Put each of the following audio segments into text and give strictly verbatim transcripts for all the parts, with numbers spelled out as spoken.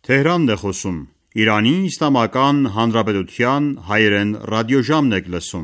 Թեհրանն է խոսում։ Իրանի Իսլամական Հանրապետության հայերեն ռադիոժամն եք լսում։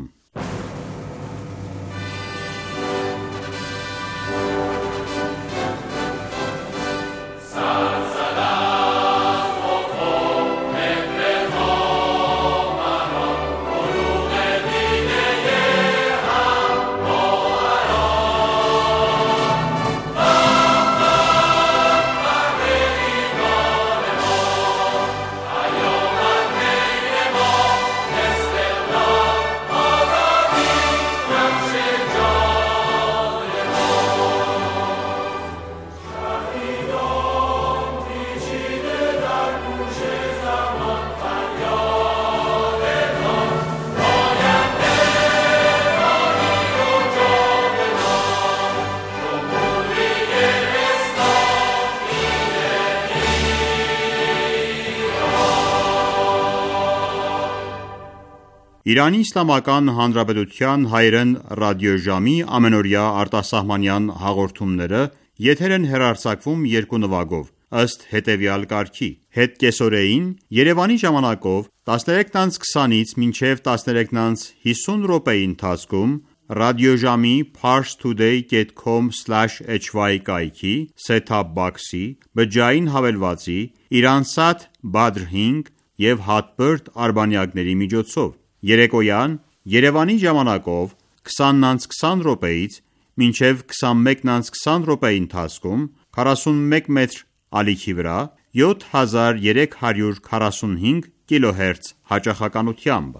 Իրանի Իսլամական Հանրապետության հայերեն ռադիոժամի ամենօրյա արտասահմանյան հաղորդումները եթեր են հեռարձակվում երկու նվագով, ըստ հետևյալ կարգի. Հետ կեսօրեին Երևանի ժամանակով տասներեքից քսանից մինչև տասներեքից հիսուն րոպեի ընթացքում ռադիոժամի parstoday dot com slash h y կայքի set-top box-ի, բջջային հավելվածի, Iransat Badr հինգ և Hotbird արբանյակների միջոցով։ Երեկոյան Երևանի ժամանակով քսանից քսան րոպեից մինչև քսանմեկից քսան րոպեի ընթացքում քառասունմեկ մետր ալիքի վրա յոթ հազար երեք հարյուր քառասունհինգ կիլոհերց հաճախականությամբ։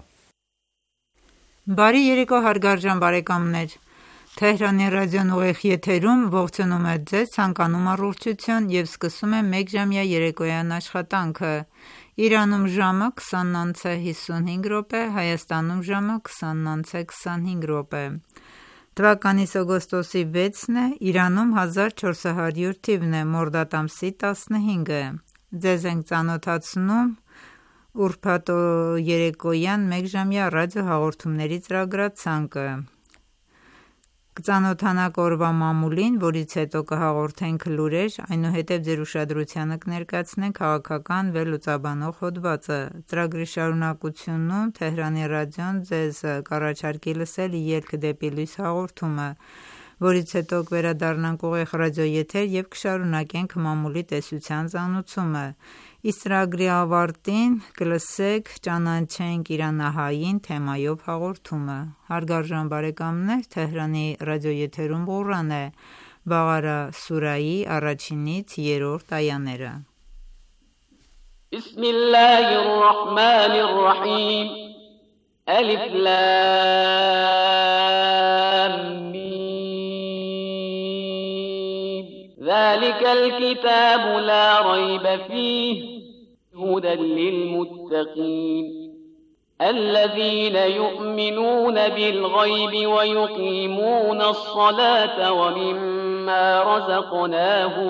Բարի երեկո հարգարժան բարեկամներ, Թեհրանի ռադիոն ուղիղ եթերում ողջունում է ձեզ, ցանկանում առողջություն և սկսում է մեկժամյա երեկոյան աշխատանքը։ Իրանում ժամը քսանն անց է հիսունհինգ րոպե, Հայաստանում ժամը քսանն անց է քսանհինգ րոպե։ Թվականիս օգոստոսի վեցն է, Իրանում հազար չորս հարյուր թիվն է, մորդադ ամսի տասնհինգը։ Ձեզ ենք ծանոթացնում ուրբաթ երեկոյան մեկժամյա ռադիո հաղորդումների ծրագրացանկը։ Կծանոթանաք օրվա մամուլին, որից հետո կհաղորդենք լուրեր, այնուհետև ձեր ուշադրությանը կներկայացնենք քաղաքական վերլուծաբանող հոդվածը։ Ծրագրի շարունակությունում Թեհրանի ռադիոն ձեզ կառաջարկի լսել Ելք դեպի լույս հաղորդումը, որից հետո կվերադառնանք ուղիղ ռադիոեթեր և կշարունակենք մամուլի տեսության ծանուցումը։ Իսկ ծրագրի ավարտին կլսեք «Ճանաչենք Իրանահային» թեմայով հաղորդումը։ Հարգարժան բարեկամներ, Թեհրանի ռադիոեթերում Ղուրան է, Բաղարա սուրայի առաջինից երրորդ այաները։ Բիսմիլլահիռռահմանիռռահիմ Ալիֆ լամ միմ ذلك الكتاب لا ريب فيه هدى للمتقين الذين يؤمنون بالغيب ويقيمون الصلاة ومما رزقناهم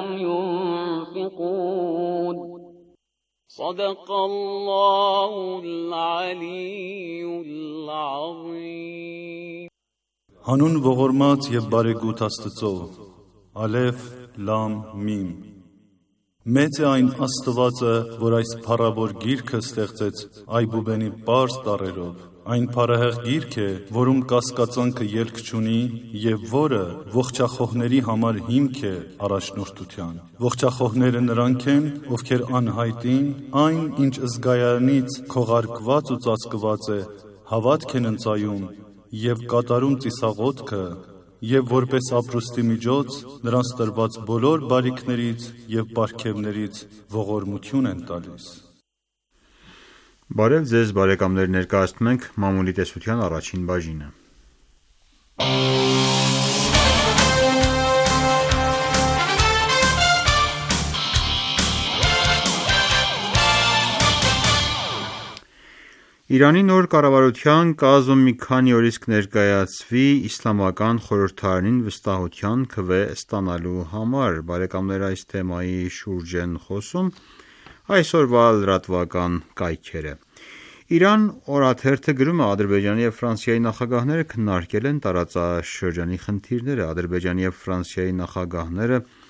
ينفقون صدق الله العلي العظيم Հանուն ողորմած և բարեգութ Աստծո, Ալեֆ, Լամ, Միմ։ Մեծ է այն Աստվածը, որ այս փառավոր գիրքը ստեղծեց այբուբենի պարզ տառերով։ Այն փառահեղ գիրք է, որում կասկածանքը ելք չունի և որը ողջախոհների համար հիմք է առաջնորդության։ Ողջախոհները նրանք են, ովքեր անհայտին, այն, ինչ զգայանից քողարկված ու ծածկված է, հավատք են ընծայում և կատարում ծիսաղոթքը, և որպես ապրուստի միջոց նրանց տրված բոլոր բարիքներից և պարգևներից ողորմություն են տալիս։ Բարև ձեզ բարեկամներ, ներկայացնում ենք մամուլի տեսության առաջին բաժինը։ Իրանի նոր կառավարության կազմը մի քանի օրից կներկայացվի Իսլամական խորհրդարանին վստահության քվե ստանալու համար։ Բարեկամներ, այս թեմայի շուրջ են խոսում այսօրվա լրատվական կայքերը։ Իրան օրաթերթը գրում է, Ադրբեջանի և Ֆրանսիայի նախագահները քննարկել են տարածաշրջանի խնդիրները։ Ադրբեջանի և Ֆրանսիայի նախագահները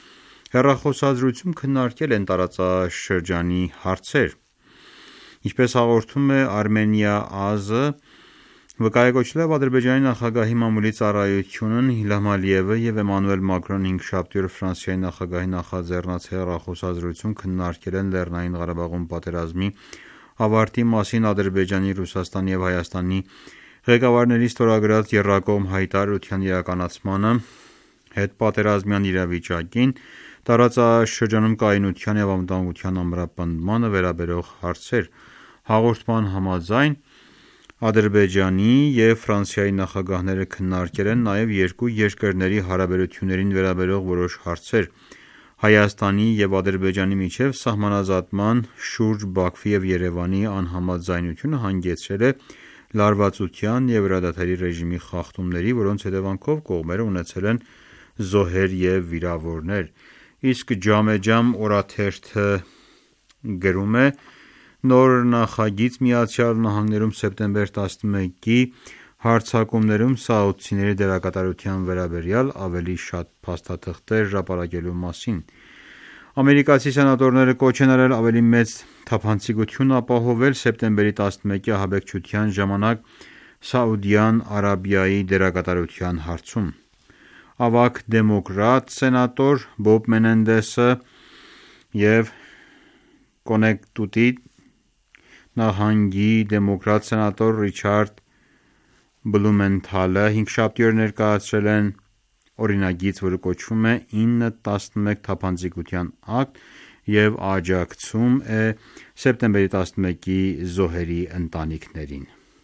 հեռախոսազրույցում քննարկել են տարածաշրջանի հարցեր։ Ինչպես հաղորդում է Armenia Aaz-ը, վկայակոչելով Ադրբեջանի նախագահի մամուլի ծառայությունն Իլհամ Ալիևը և Էմանուել Մակրոնը հինգշաբթի օր Ֆրանսիայի նախագահի նախաձեռնած հեռախոսազրույցում քննարկել են Լեռնային Ղարաբաղում պատերազմի ավարտի մասին Ադրբեջանի, Ռուսաստանի և Հայաստանի ղեկավարների ստորագրած եռակողմ հայտարարության իրականացմանը, հետպատերազմյան իրավիճակին, տարածաշրջանում կայունության և անվտանգության ամրապնդմանը վերաբերող հարցեր։ Հաղորդման համաձայն Ադրբեջանի և Ֆրանսիայի նախագահները քննարկել են նաև երկու երկրների հարաբերություններին վերաբերող որոշ հարցեր։ Հայաստանի և Ադրբեջանի միջև սահմանազատման շուրջ Բաքվի և Երևանի անհամաձայնությունը հանգեցրել է լարվածության և հրադադարի ռեժիմի խախտումների, որոնց հետևանքով կողմերը ունեցել են զոհեր և վիրավորներ։ Իսկ «Ջամե ջամ» օրաթերթը գրում է. Նոր նախագիծ Միացյալ Նահանգներում սեպտեմբեր տասնմեկի հարձակումներում սաուդցիների դերակատարության վերաբերյալ ավելի շատ փաստաթղթեր հրապարակելու մասին։ Ամերիկացի սենատորները կոչ են արել ավելի մեծ թափանցիկություն ապահովել սեպտեմբերի տասնմեկի ահաբեկչության ժամանակ Սաուդյան Արաբիայի դերակատարության հարցում։ Ավագ դեմոկրատ սենատոր Բոբ Մենենդեսը և Կոնեկտիկուտի նահանգի դեմոկրատ սենատոր Ռիչարդ Բլումենթալը հինգշաբթի օր ներկայացրել են օրինագիծ, որը կոչվում է ինը տասնմեկ թափանցիկության ակտ և աջակցում է սեպտեմբերի տասնմեկի զոհերի ընտանիքներին։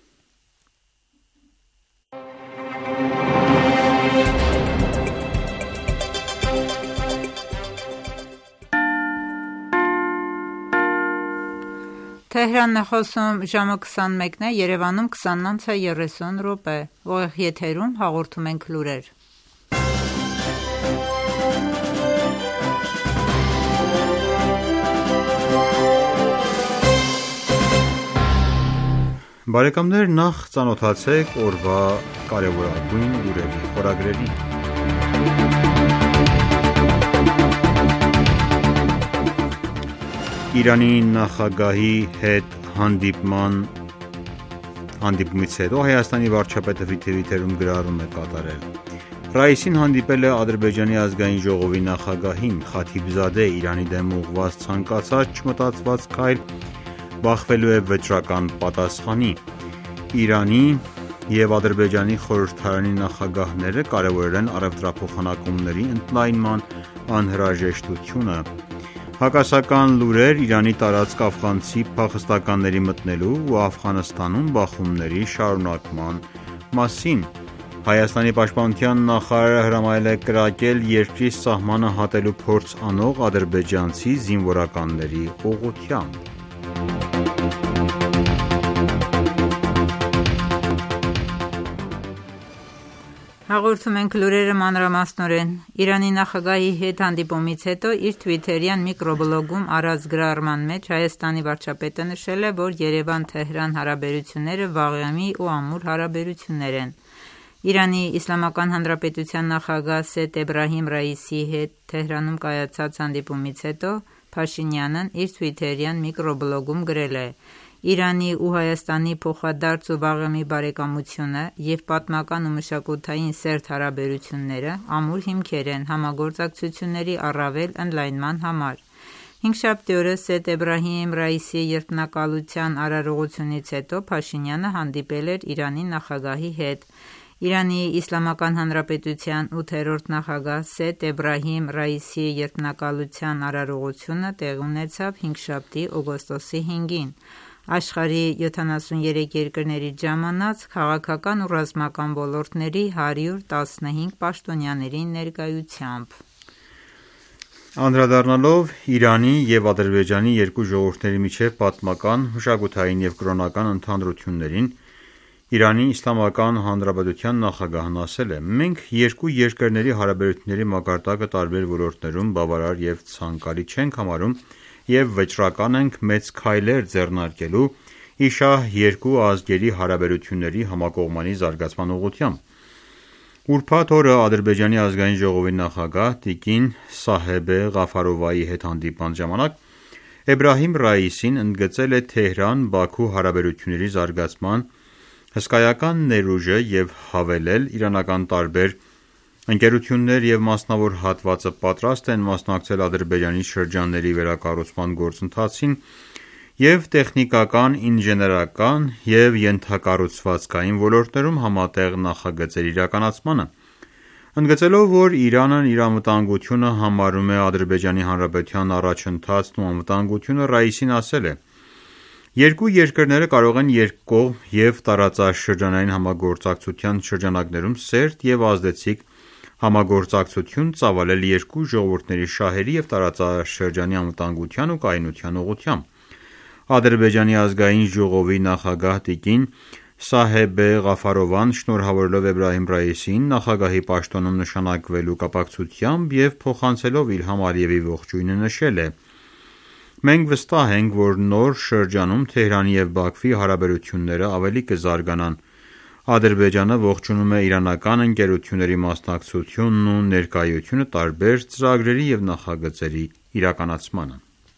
Թեհրանն է խոսում ժամը քսանմեկն է, Երևանում քսանն անց է երեսուն րոպե։ Ուղիղ եթերում հաղորդում ենք լուրեր։ Բարեկամներ, նախ ծանոթացեք օրվա կարևորագույն լուրերի խորագրերին։ Իրանի նախագահի հետ հանդիպման հանդիպումից հետո Հայաստանի վարչապետը վիթև-վիթերում գրառում է կատարել։ Ռայիսին հանդիպել է Ադրբեջանի ազգային ժողովի նախագահին։ Խաթիբզադե Իրանի դեմ ուղղված ցանկացած չմտածված քայլ բախվելու է վճռական պատասխանի։ Իրանի և Ադրբեջանի խորհրդարանի նախագահները կարևորել են առևտրափոխանակումների ընդլայնման անհրաժեշտությունը։ Հակասական լուրեր Իրանի տարածք աֆղանցի փախստականների մտնելու ու Աֆղանստանում բախումների շարունակման մասին։ Հայաստանի պաշտպանության նախարարը հրամայել է կրակել երկրի սահմանը հատելու փորձ անող ադրբեջանցի զինվորականների ուղղությամբ։ Հաղորդում ենք լուրերը մանրամասնորեն։ Իրանի նախագահի հետ հանդիպումից հետո իր թվիթերյան միկրոբլոգում արած գրառման մեջ Հայաստանի վարչապետը նշել է, որ Երևան-Թեհրան հարաբերությունները վաղեմի ու ամուր հարաբերություններ են։ Իրանի Իսլամական Հանրապետության նախագահ Սեյեդ Էբրահիմ Ռայիսիի հետ Թեհրանում կայացած հանդիպումից հետո Փաշինյանն իր թվիթերյան միկրոբլոգում գրել է. Իրանի ու Հայաստանի փոխադարձ ու վաղեմի բարեկամությունը և պատմական ու մշակութային սերտ հարաբերությունները ամուր հիմքեր են համագործակցությունների առավել ընդլայնման համար։ Հինգշաբթի օրը Սեյեդ Էբրահիմ Ռայիսիի երդմնակալության արարողությունից հետո Փաշինյանը հանդիպել էր Իրանի նախագահի հետ։ Իրանի Իսլամական Հանրապետության ութերորդ նախագահ Սեյեդ Էբրահիմ Ռայիսիի երդմնակալության արարողությունը տեղի ունեցավ հինգշաբթի օգոստոսի հինգին։ Աշխարհի յոթանասուներեք երկրներից ժամանած քաղաքական ու ռազմական ոլորտների հարյուր տասնհինգ պաշտոնյաների ներկայությամբ։ Անդրադառնալով Իրանի և Ադրբեջանի երկու ժողովուրդների միջև պատմական, մշակութային և կրոնական ընդհանրություններին, Իրանի Իսլամական Հանրապետության նախագահն ասել է. «Մենք երկու երկրների հարաբերությունների մակարդակը տարբեր ոլորտներում բավարար և ցանկալի չենք համարում և վճռական ենք մեծ քայլեր ձեռնարկելու ի շահ երկու ազգերի հարաբերությունների համակողմանի զարգացման ուղղությամբ»։ Ուրբաթ օրը Ադրբեջանի ազգային ժողովի նախագահ տիկին Սահեբե Ղաֆարովայի հետ հանդիպման ժամանակ Էբրահիմ Ռայիսին ընդգծել է Թեհրան-Բաքու հարաբերությունների զարգացման հսկայական ներուժը և հավելել իրանական տարբեր ընկերություններ և մասնավոր հատվածը պատրաստ են մասնակցել Ադրբեջանի շրջանների վերակառուցման գործընթացին և տեխնիկական, ինժեներական և ենթակառուցվածքային ոլորտներում համատեղ նախագծերի իրականացմանը: Ընդգծելով, որ Իրանն իր անվտանգությունը համարում է Ադրբեջանի Հանրապետության առաջընթացն ու անվտանգությունը, Ռայիսին ասել է. «Երկու երկրները կարող են երկկողմ և տարածաշրջանային համագործակցության շրջանակներում սերտ և ազդեցիկ համագործակցություն ծավալել երկու ժողովուրդների շահերի և տարածաշրջանի անվտանգության ու կայունության ուղղությամբ»: Ադրբեջանի ազգային ժողովի նախագահ տիկին Սահեբե Ղաֆարովան շնորհավորելով Էբրահիմ Ռայիսին նախագահի պաշտոնում նշանակվելու կապակցությամբ և փոխանցելով Իլհամ Ալիևի ողջույնը նշել է. «Մենք վստահ ենք, որ նոր շրջանում Թեհրանի և Բաքվի հարաբերությունները ավելի կզարգանան»: Ադրբեջանը ողջունում է իրանական ընկերությունների մասնակցությունն ու ներկայությունը տարբեր ծրագրերի և նախագծերի իրականացմանը: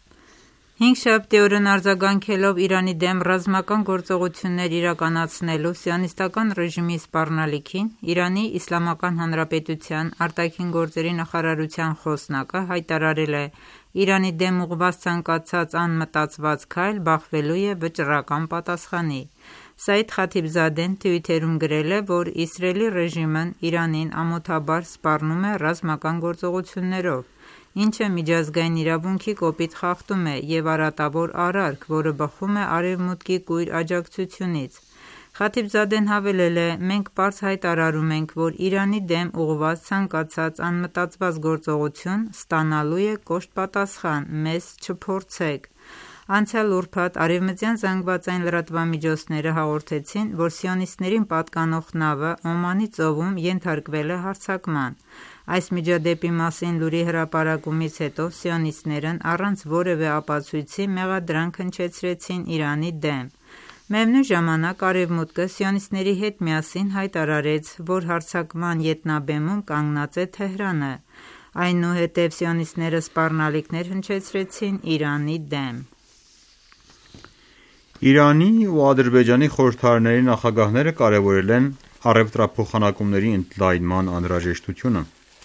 Հինգշաբթի օրն արձագանքելով Իրանի դեմ ռազմական գործողություններ իրականացնելու Սիոնիստական ռեժիմի սպառնալիքին, Իրանի Իսլամական Հանրապետության արտաքին գործերի նախարարության խոսնակը հայտարարել է. «Իրանի դեմ ուղղված ցանկացած անմտածված քայլ բախվելու է վճռական պատասխանի»: Սաիդ Խաթիբզադեն թվիթերում գրել է, որ Իսրայելի ռեժիմն Իրանին ամոթաբար սպառնում է ռազմական գործողություններով, ինչը միջազգային իրավունքի կոպիտ խախտում է և արատավոր արարք, որը բխում է Արևմուտքի կույր աջակցությունից: Խաթիբզադեն հավելել է. «Մենք պարզ հայտարարում ենք, որ Իրանի դեմ ուղղված ցանկացած անմտածված գործողություն ստանալու է կոշտ պատասխան, մեզ չփորձեք»: Անցյալ ուրբաթ արևմտյան ԶԼՄ-ները հաղորդեցին, որ սիոնիստներին պատկանող նավը Օմանի ծովում ենթարկվել է հարձակման: Այս միջադեպի մասին լուրի հրապարակումից հետո սիոնիստներն առանց որևէ ապացույցի մեղադրանք հնչեցրեցին Իրանի դեմ: Միևնույն ժամանակ Արևմուտքը սիոնիստների հետ միասին հայտարարեց, որ հարձակման ետնաբեմում կանգնած է Թեհրանը: Այնուհետև սիոնիստները սպառնալիքներ հնչեցրեցին Իրանի դեմ: Իրանի ու Ադրբեջանի խորհրդարանների նախագահները կարևորել են առևտրափոխանակումների ընդլայնման անհրաժեշտությունը: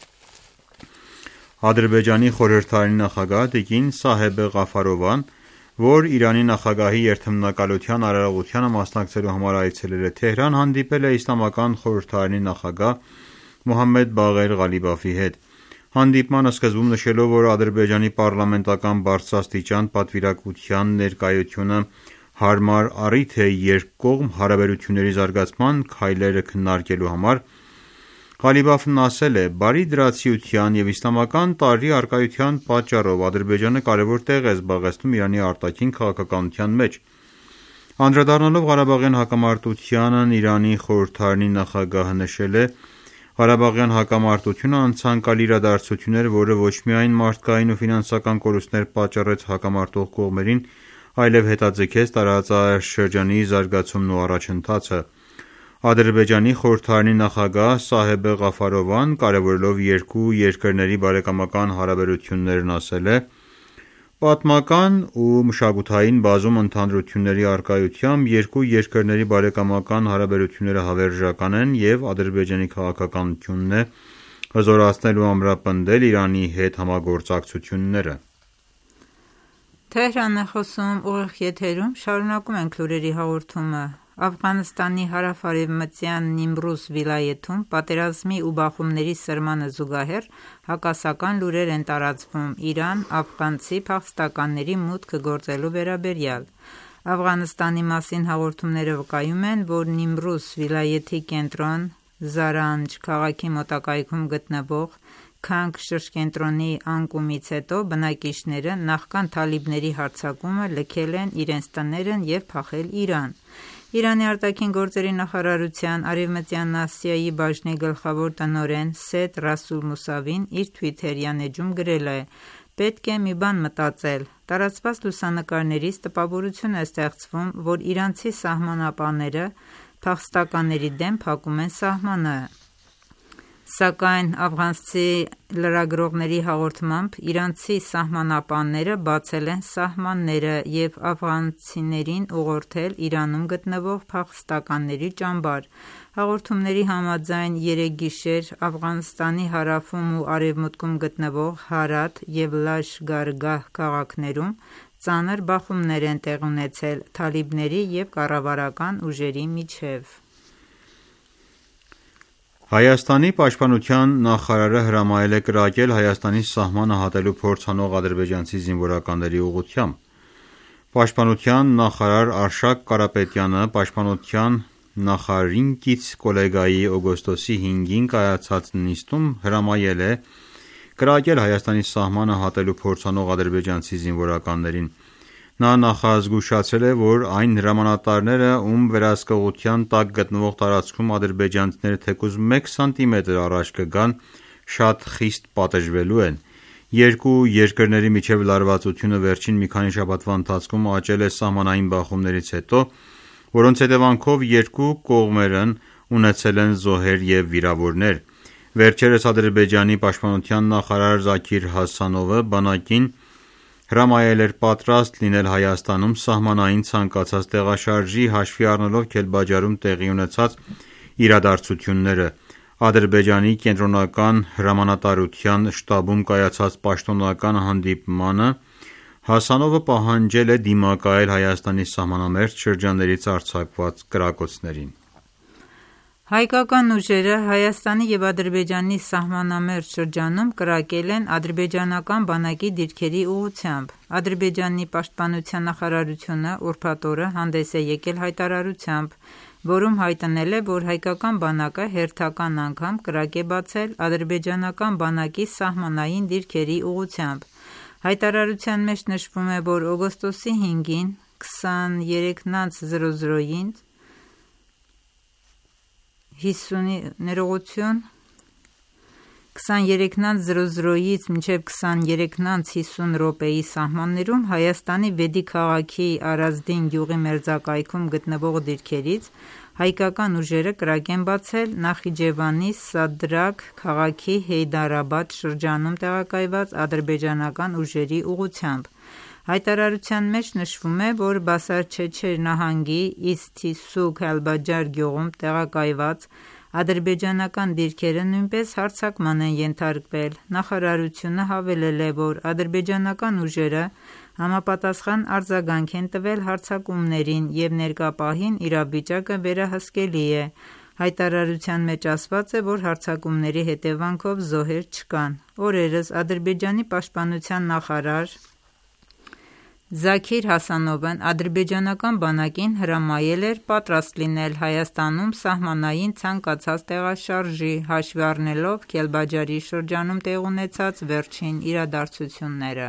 Ադրբեջանի խորհրդարանի նախագահ տիկին Սահեբե Ղաֆարովան, որ Իրանի նախագահի երթմնակալության արարողությանը մասնակցելու համար այցելել է Թեհրան, հանդիպել է Իսլամական խորհրդարանի նախագահ Մոհամմեդ Բաղեր Ղալիբաֆի հետ: Հանդիպման սկզբում նշելով, որ Ադրբեջանի պառլամենտական բարձրաստիճան պատվիրակության ներկայությունը հարմար առիթ է երկկողմ հարաբերությունների զարգացման քայլերը քննարկելու համար, Ղալիբաֆն ասել է. «Բարի դրացիության և իսլամական տարրի առկայության պատճառով Ադրբեջանը կարևոր տեղ է զբաղեցնում Իրանի արտաքին քաղաքականության մեջ»: Անդրադառնալով Ղարաբաղյան հակամարտությանն Իրանի խորհրդարանի նախագահը նշել է. «Ղարաբաղյան հակամարտությունը անցանկալի իրադարձություն էր, որը ոչ միայն մարդկային ու ֆինանսական կորուստներ պատճառեց հակամարտող կողմերին, այլև հետաձգեց տարածաշրջանի զարգացումն ու առաջընթացը»: Ադրբեջանի խորհրդարանի նախագահ Սահեբե Ղաֆարովան կարևորելով երկու երկրների բարեկամական հարաբերություններն ասել է. «Պատմական ու մշակութային բազում ընդհանրությունների առկայությամբ երկու երկրների բարեկամական հարաբերությունները հավերժական են և Ադրբեջանի քաղաքականությունն է հզորացնել ու ամրապնդել Իրանի հետ համագործակցությունները»: Աֆղանստանի հարավ-արևմտյան Նիմրուզ վիլայեթում պատերազմի ու բախումների սրմանը զուգահեռ հակասական լուրեր են տարածվում Իրան աֆղանցի փախստականների մուտքը գործելու վերաբերյալ: Աֆղանստանի մասին հաղորդումները վկայում են, որ Նիմրուզ վիլայեթի կենտրոն Զարանջ քաղաքի մոտակայքում գտնվող Քանք շրջկենտրոնի անկումից հետո բնակիչները նախքան թալիբների հարձակումը լքել են իրենց տներն և փախել Իրան: Իրանի արտաքին գործերի նախարարության Արևմտյան Ասիայի բաժնի գլխավոր տնօրեն Սեյեդ Ռասուլ Մուսավին իր թվիթերյան էջում գրել է. «Պետք է մի բան մտածել: Տարածված լուսանկարներից տպավորություն է ստեղծվում, որ իրանցի սահմանապահները փախստականների դեմ փակում են սահմանը: Սակայն աֆղանցի լրագրողների հաղորդմամբ իրանցի սահմանապանները բացել են սահմանները և աֆղանցիներին ուղղորդել Իրանում գտնվող փախստականների ճամբար։ Հաղորդումների համաձայն երեկ գիշեր Աֆղանստանի հարավում ու արևմուտքում գտնվող Հարաթ և Լաշգարգահ քաղաքներում ծանր բախումներ են տեղի ունեցել թալիբների և կառավարական ուժերի միջև։ Հայաստանի պաշտպանության նախարարը հրամայել է կրակել Հայաստանի սահմանը հատելու փորձ անող ադրբեջանցի զինվորականների ուղղությամբ։ Պաշտպանության նախարար Արշակ Կարապետյանը պաշտպանության նախարարին կից կոլեգայի օգոստոսի հինգին կայացած նիստում հրամայել է կրակել Հայաստանի սահմանը հատելու փորձ անող ադրբեջանցի զինվորականներին։ Նա նախազգուշացրել է, որ այն հրամանատարները, ում վերահսկողության տակ գտնվող տարածքում ադրբեջանցիները թեկուզ մեկ սանտիմետր առաջ կգան, շատ խիստ պատժվելու են։ Երկու երկրների միջև լարվածությունը վերջին մի քանի շաբաթվա ընթացքում աճել է սահմանային բախումներից հետո, որոնց հետևանքով երկու կողմերն ունեցել են զոհեր և վիրավորներ։ Վերջերս Ադրբեջանի պաշտպանության նախարար Զաքիր Հասանովը բանակին հրամայել էր պատրաստ լինել Հայաստանում սահմանային ցանկացած տեղաշարժի, հաշվի առնելով Քելբաջարում տեղի ունեցած իրադարձությունները։ Ադրբեջանի կենտրոնական հրամանատարության շտաբում կայացած պաշտոնական հանդիպմանը Հասանովը պահանջել է դիմակայել Հայաստանի սահմանամերձ շրջաններից արձակված կրակոցներին։ Հայկական ուժերը Հայաստանի և Ադրբեջանի սահմանամերձ շրջանում կրակել են ադրբեջանական բանակի դիրքերի ուղղությամբ։ Ադրբեջանի պաշտպանության նախարարությունը ուրբաթ օրը հանդես է եկել հայտարարությամբ, որում հայտնել է, որ հայկական բանակը հերթական անգամ կրակ է բացել ադրբեջանական բանակի սահմանային դիրքերի ուղղությամբ։ Հայտարարության մեջ նշվում է, որ օգոստոսի հինգին քսաներեք զրոզրոյից մինչև քսաներեք հիսուն րոպեի սահմաններում Հայաստանի Վեդի քաղաքի Արազդին գյուղի մերձակայքում գտնվող դիրքերից հայկական ուժերը կրակ են բացել Նախիջևանի Սադրակ քաղաքի Հեյդարաբադ շրջանում տեղակայված ադրբեջանական ուժերի ուղղությամբ։ Հայտարարության մեջ նշվում է, որ Բասարչեչեր նահանգի Իսթիսու Քալբաջար գյուղում տեղակայված ադրբեջանական դիրքերը նույնպես հարձակման են ենթարկվել։ Նախարարությունը հավելել է, որ ադրբեջանական ուժերը համապատասխան արձագանք են տվել հարձակումներին և ներկա պահին իրավիճակը վերահսկելի է։ Հայտարարության մեջ ասված է, որ հարձակումների հետևանքով զոհեր չկան։ Օրերս Ադրբեջանի պաշտպանության նախարար Զաքիր Հասանովն ադրբեջանական բանակին հրամայել էր պատրաստ լինել Հայաստանում սահմանային ցանկացած տեղաշարժի, հաշվի առնելով Քելբաջարի շրջանում տեղի ունեցած վերջին իրադարձությունները։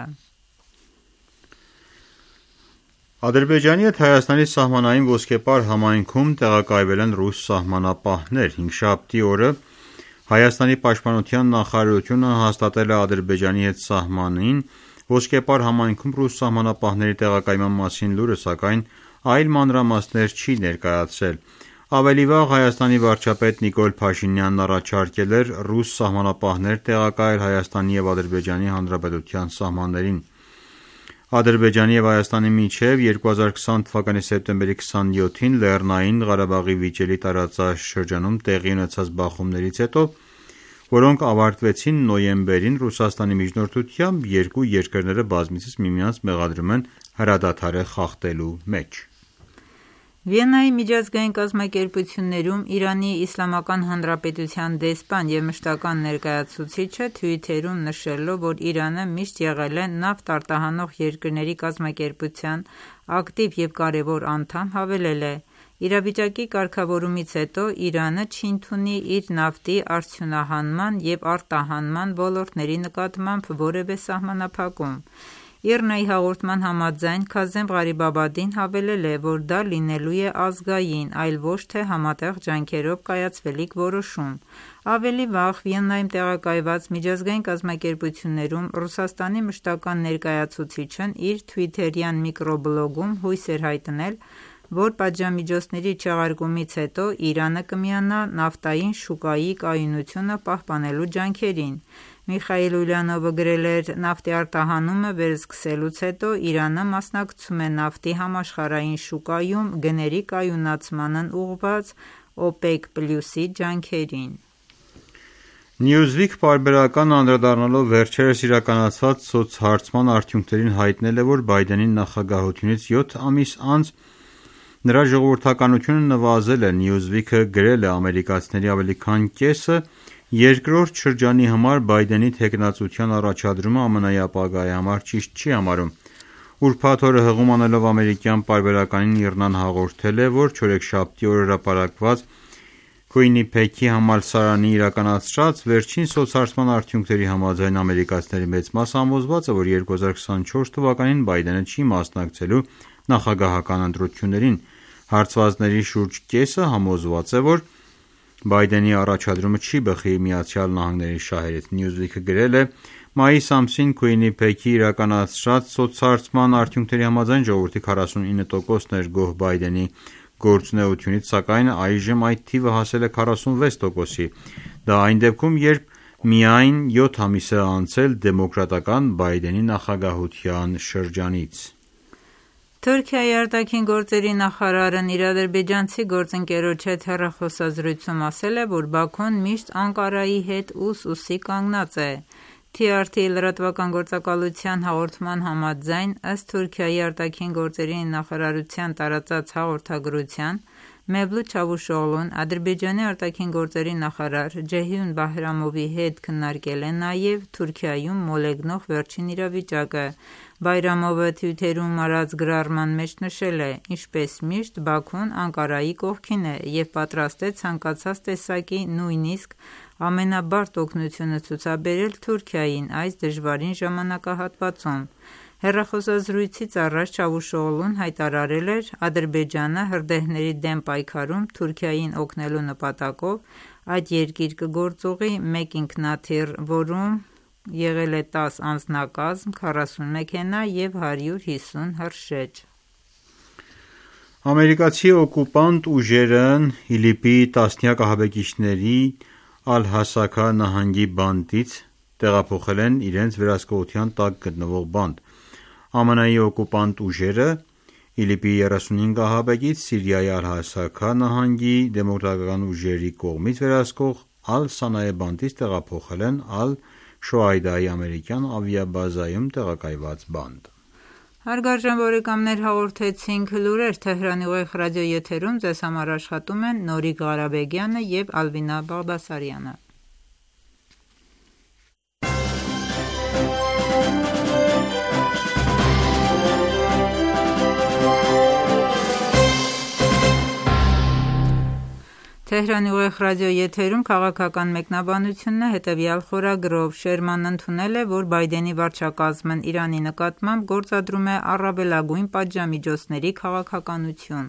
Ադրբեջանի հետ Հայաստանի սահմանային ոսկեպար համայնքում տեղակայվել են ռուս սահմանապահներ։ Հինգշաբթի օրը Հայաստանի պաշտպանության նախարարությունը հաստատել է Ադրբեջանի հետ սահմանին ոսկեպար համայնքում ռուս սահմանապահների տեղակայման մասին լուրը, սակայն այլ մանրամասներ չի ներկայացրել։ Ավելի վաղ Հայաստանի վարչապետ Նիկոլ Փաշինյանն առաջարկել էր ռուս սահմանապահներ տեղակայել Հայաստանի և Ադրբեջանի Հանրապետության սահմաններին։ Ադրբեջանի և Հայաստանի միջև երկու հազար քսան թվականի սեպտեմբերի քսանյոթին Լեռնային Ղարաբաղի վիճելի տարածաշրջանում տեղի ունեցած բախումներից հետո, որոնք ավարտվեցին նոյեմբերին Ռուսաստանի միջնորդությամբ, երկու երկրները բազմիցս միմյանց մեղադրում են հրադադարը խախտելու մեջ։ Վիեննայի միջազգային կազմակերպություններում Իրանի Իսլամական Հանրապետության դեսպան և մշտական ներկայացուցիչը Twitter-ում նշելով, որ Իրանը միշտ եղել է նավթ արտահանող երկրների կազմակերպության ակտիվ և կարևոր անդամ, հավելել է. «Իրավիճակի կարգավորումից հետո Իրանը չընդունի իր նավթի արդյունահանման և արտահանման ոլորտների նկատմամբ որևէ սահմանափակում»։ ԻՌՆԱ-ի հաղորդման համաձայն Քազեմ Ղարիբաբադին հավելել է, որ դա լինելու է ազգային, այլ ոչ թե համատեղ ջանքերով կայացվելիք որոշում։ Ավելի վաղ Վիեննայում տեղակայված միջազգային կազմակերպություններում Ռուսաստանի մշտական ներկայացուցիչն իր թվիթերյան միկրոբլոգում հույս էր հայտնել, որ պատժամիջոցների չեղարկումից հետո Իրանը կմիանա նավթային շուկայի կայունությունը պահպանելու ջանքերին։ Միխայիլ Ուլյանովը գրել էր. «Նավթի արտահանումը վերսկսելուց հետո Իրանը մասնակցում է նավթի համաշխարհային շուկայում գների կայունացմանն ուղղված օպեկ պլյուսի ջանքերին»։ Newsweek պարբերական անդրադառնալով վերջերս իրականացված սոցհարցման արդյունքներին հայտնել է, որ Բայդենի նախագահությունից յոթ ամիս անց նրա ժողովրդականությունը նվազել է։ Newsweek-ը գրել է. «Ամերիկացիների ավելի քան կեսը երկրորդ շրջանի համար Բայդենի թեկնածության առաջադրումը ամենաապագայի համար ճիշտ չի համարում»։ Ուրբաթ օրը հղում անելով ամերիկյան պարբերականին ԻՌՆ-ն հաղորդել է, որ չորեքշաբթի օր հրապարակված Քուինիփեքի համալսարանի իրականացրած վերջին սոցհարցման արդյունքների համաձայն ամերիկացիների մեծ մասը համոզված է, որ երկու հազար քսանչորս թվականին Բայդենը չի մասնակցելու նախագահական ընտրություններին։ Հարցվածների շուրջ կեսը համոզված է, որ Բայդենի առաջադրումը չի բխի ԱՄՆ-ի շահերից։ Newsweek-ը գրել է. «Մայիս ամսին Քուինիփեքի իրականացրած սոցհարցման արդյունքների համաձայն ժողովրդի քառասունինը տոկոսն էր գոհ Բայդենի գործունեությունից, սակայն այժմ այդ թիվը հասել է քառասունվեց տոկոսի։ Դա այն դեպքում, երբ միայն յոթ ամիս է անցել դեմոկրատական Բայդենի նախագահության շրջանից»։ Թուրքիայի արտաքին գործերի նախարարն իր ադրբեջանցի գործընկերոջ հետ հեռախոսազրույցում ասել է, որ Բաքուն միշտ Անկարայի հետ ուս ուսի կանգնած է։ Թի ար թի լրատվական գործակալության հաղորդման համաձայն, ըստ Թուրքիայի արտաքին գործերի նախարարության տարածած հաղորդագրության, Մևլութ Չավուշօղլուն Ադրբեջանի արտաքին գործերի նախարար Ջեյհուն Բահրամովի հետ քննարկել է նաև Թուրքիայում մոլեգնող վերջին իրավիճակը։ Բայրամովը Twitter-ում արած գրառման մեջ նշել է. «Ինչպես միշտ, Բաքուն Անկարայի կողքին է և պատրաստ է ցանկացած տեսակի, նույնիսկ ամենաբարդ օգնությունը ցուցաբերել Թուրքիային այս դժվարին ժամանակահատվածում»։ Հեռախոսազրույցից առաջ Չավուշօղլուն հայտարարել էր. «Ադրբեջանը հրդեհների դեմ պայքարում Թուրքիային օգնելու նպատակով այդ երկիր կգործուղի մեկ ինքնաթիռ, որում եղել է տաս անձնակազմ, քառասուն մեքենա և հարյուր հիսուն հրշեջ»։ Ամերիկացի օկուպանտ ուժերն ԻԼԻՊ-ի տասնյակ ահաբեկիչների Ալ-Հասակա նահանգի բանտից տեղափոխել են իրենց վերահսկողության տակ գտնվող բանտ։ ԱՄՆ-ի օկուպանտ ուժերը ԻԼԻՊ-ի երեսունհինգ ահաբեկիչ Սիրիայի Ալ-Հասակա նահանգի դեմոկրատական ուժերի կողմից վերահսկվող Ալ-Սանայե բանտից տեղափոխել են Ալ-Շոայդայի ամերիկյան ավիաբազայում տեղակայված բանտ։ Հարգարժան բարեկամներ, հաղորդեցինք լուրեր Թեհրանի ուղիղ ռադիոեթերում, ձեզ համար աշխատում են Նորիկ Ղարաբեգյանը և Ալվինա Բաղդասարյանը։ Թեհրանի ուղիղ ռադիոեթերում քաղաքական մեկնաբանությունն է հետևյալ խորագրով. Շերմանն ընդունել է, որ Բայդենի վարչակազմն Իրանի նկատմամբ գործադրում է առավելագույն պատժամիջոցների քաղաքականություն։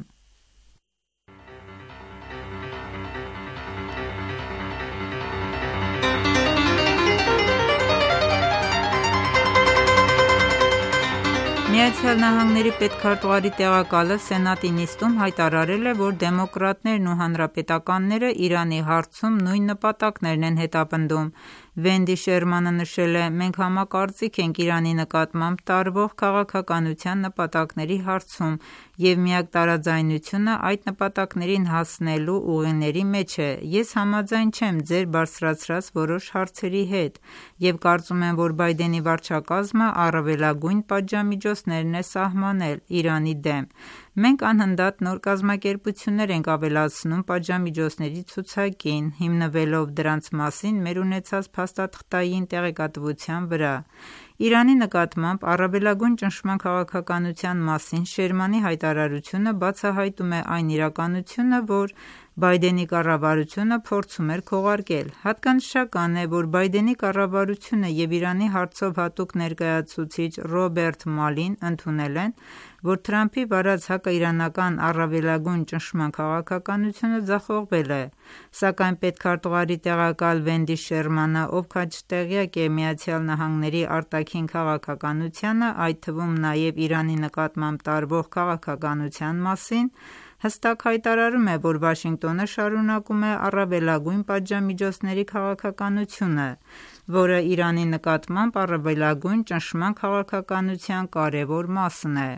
Միացյալ Նահանգների պետքարտուղարի տեղակալը Սենատի նիստում հայտարարել է, որ դեմոկրատներն ու հանրապետականները Իրանի հարցում նույն նպատակներն են հետապնդում։ Վենդի Շերմանը նշել է. «Մենք համակարծիք ենք Իրանի նկատմամբ տարվող քաղաքականության նպատակների հարցում և միակ տարաձայնությունը այդ նպատակներին հասնելու ուղիների մեջ է։ Ես համաձայն չեմ ձեր բարձրացրած որոշ հարցերի հետ և կարծում եմ, որ Բայդենի վարչակազմը առավելագույն պատժամիջոցներն է սահմանել Իրանի դեմ։ Մենք անհնդատ նոր կազմակերպություններ ենք ավելացնում պատժամիջոցների ցուցակին, հիմնվելով դրանց մասին մեր ունեցած փաստաթղթային տեղեկատվության վրա»։ Իրանի նկատմամբ առավելագույն ճնշման քաղաքականության մասին Շերմանի հայտարարությունը բացահայտում է այն իրականությունը, որ Բայդենի կառավարությունը փորձում էր քողարկել։ Հատկանշական է, որ Բայդենի կառավարությունը և Իրանի հարցով հատուկ ներկայացուցիչ Ռոբերտ Մալին ընդունել են, որ Թրամփի վարած հակաիրանական առավելագույն ճնշման քաղաքականությունը ձախողվել է, սակայն պետքարտուղարի տեղակալ Վենդի Շերմանը, ով քաջտեղյակ է ԱՄՆ-ի արտաքին քաղաքականությանը, այդ թվում նաև Իրանի նկատմամբ տարվող քաղաքականության մասին, հստակ հայտարարում է, որ Վաշինգտոնը շարունակում է առավելագույն պատժամիջոցների քաղաքականությունը, որը Իրանի նկատմամբ առավելագույն ճնշման քաղաքականության կարևոր մասն է։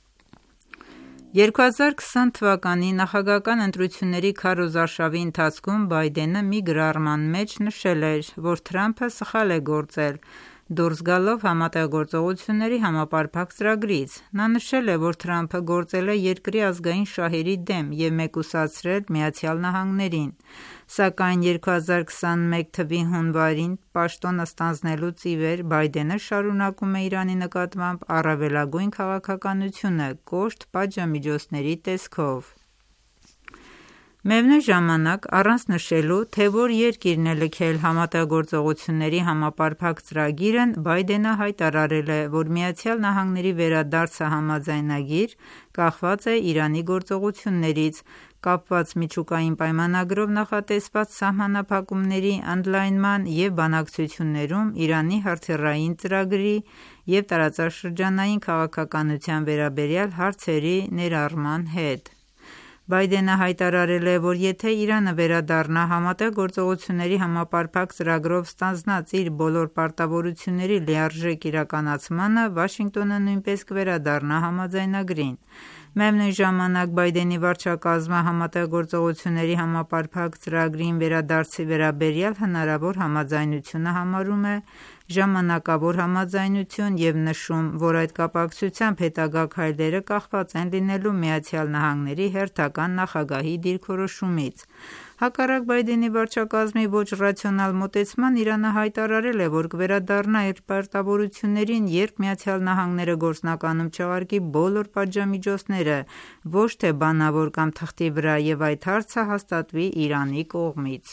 երկու հազար քսան թվականի նախագահական ընտրությունների քարոզարշավի ընթացքում Բայդենը մի գրառման մեջ նշել էր, որ Թրամփը սխալ է գործել, դուրս գալով համատեղգործողությունների համապարփակ ծրագրից։ Նա նշել է, որ Թրամփը գործել է երկրի ազգային շահերի դեմ և մեկուսացրել ԱՄՆ-ին, սակայն երկու հազար քսանմեկ թվականի հունվարին պաշտոնը ստանձնելուց ի վեր Բայդենը շարունակում է Իրանի նկատմամբ առավելագույն քաղաքականությունը կոշտ պատժամիջոցների տեսքով։ Միևնույն ժամանակ, առանց նշելու, թե որ երկիրն է լքել համատեղգործողությունների համապարփակ ծրագիրն, Բայդենը հայտարարել է, որ ԱՄՆ-ի վերադարձը համաձայնագիր կախված է Իրանի գործողություններից կապված միջուկային պայմանագրով նախատեսված սահմանափակումների ընդլայնման և բանակցություններում Իրանի հրթիռային ծրագրի և տարածաշրջանային քաղաքականության վերաբերյալ հարցերի ներառման հետ։ Բայդենը հայտարարել է, որ եթե Իրանը վերադառնա համատեղ գործողությունների համապարփակ ծրագրով ստանձնած իր բոլոր պարտավորությունների լիարժեք իրականացմանը, Վաշինգտոնը նույնպես կվերադառնա համաձայնագրին։ Միևնույն ժամանակ Բայդենի վարչակազմը համատեղ գործողությունների համապարփակ ծրագրին վերադարձի վերաբերյալ հնարավոր համաձայնությունը համարում է ժամանակավոր համաձայնություն և նշում, որ այդ կապակցությամբ հետագա քայլերը կախված են լինելու ԱՄՆ-ի հերթական նախագահի դիրքորոշումից։ Հակառակ Բայդենի վարչակազմի ոչ ռացիոնալ մոտեցման, Իրանը հայտարարել է, որ կվերադառնա իր պարտավորություններին, երբ ԱՄՆ-ը գործնականում չեղարկի բոլոր պատժամիջոցները, ոչ թե բանավոր կամ թղթի վրա, և այդ հարցը հաստատվի Իրանի կողմից։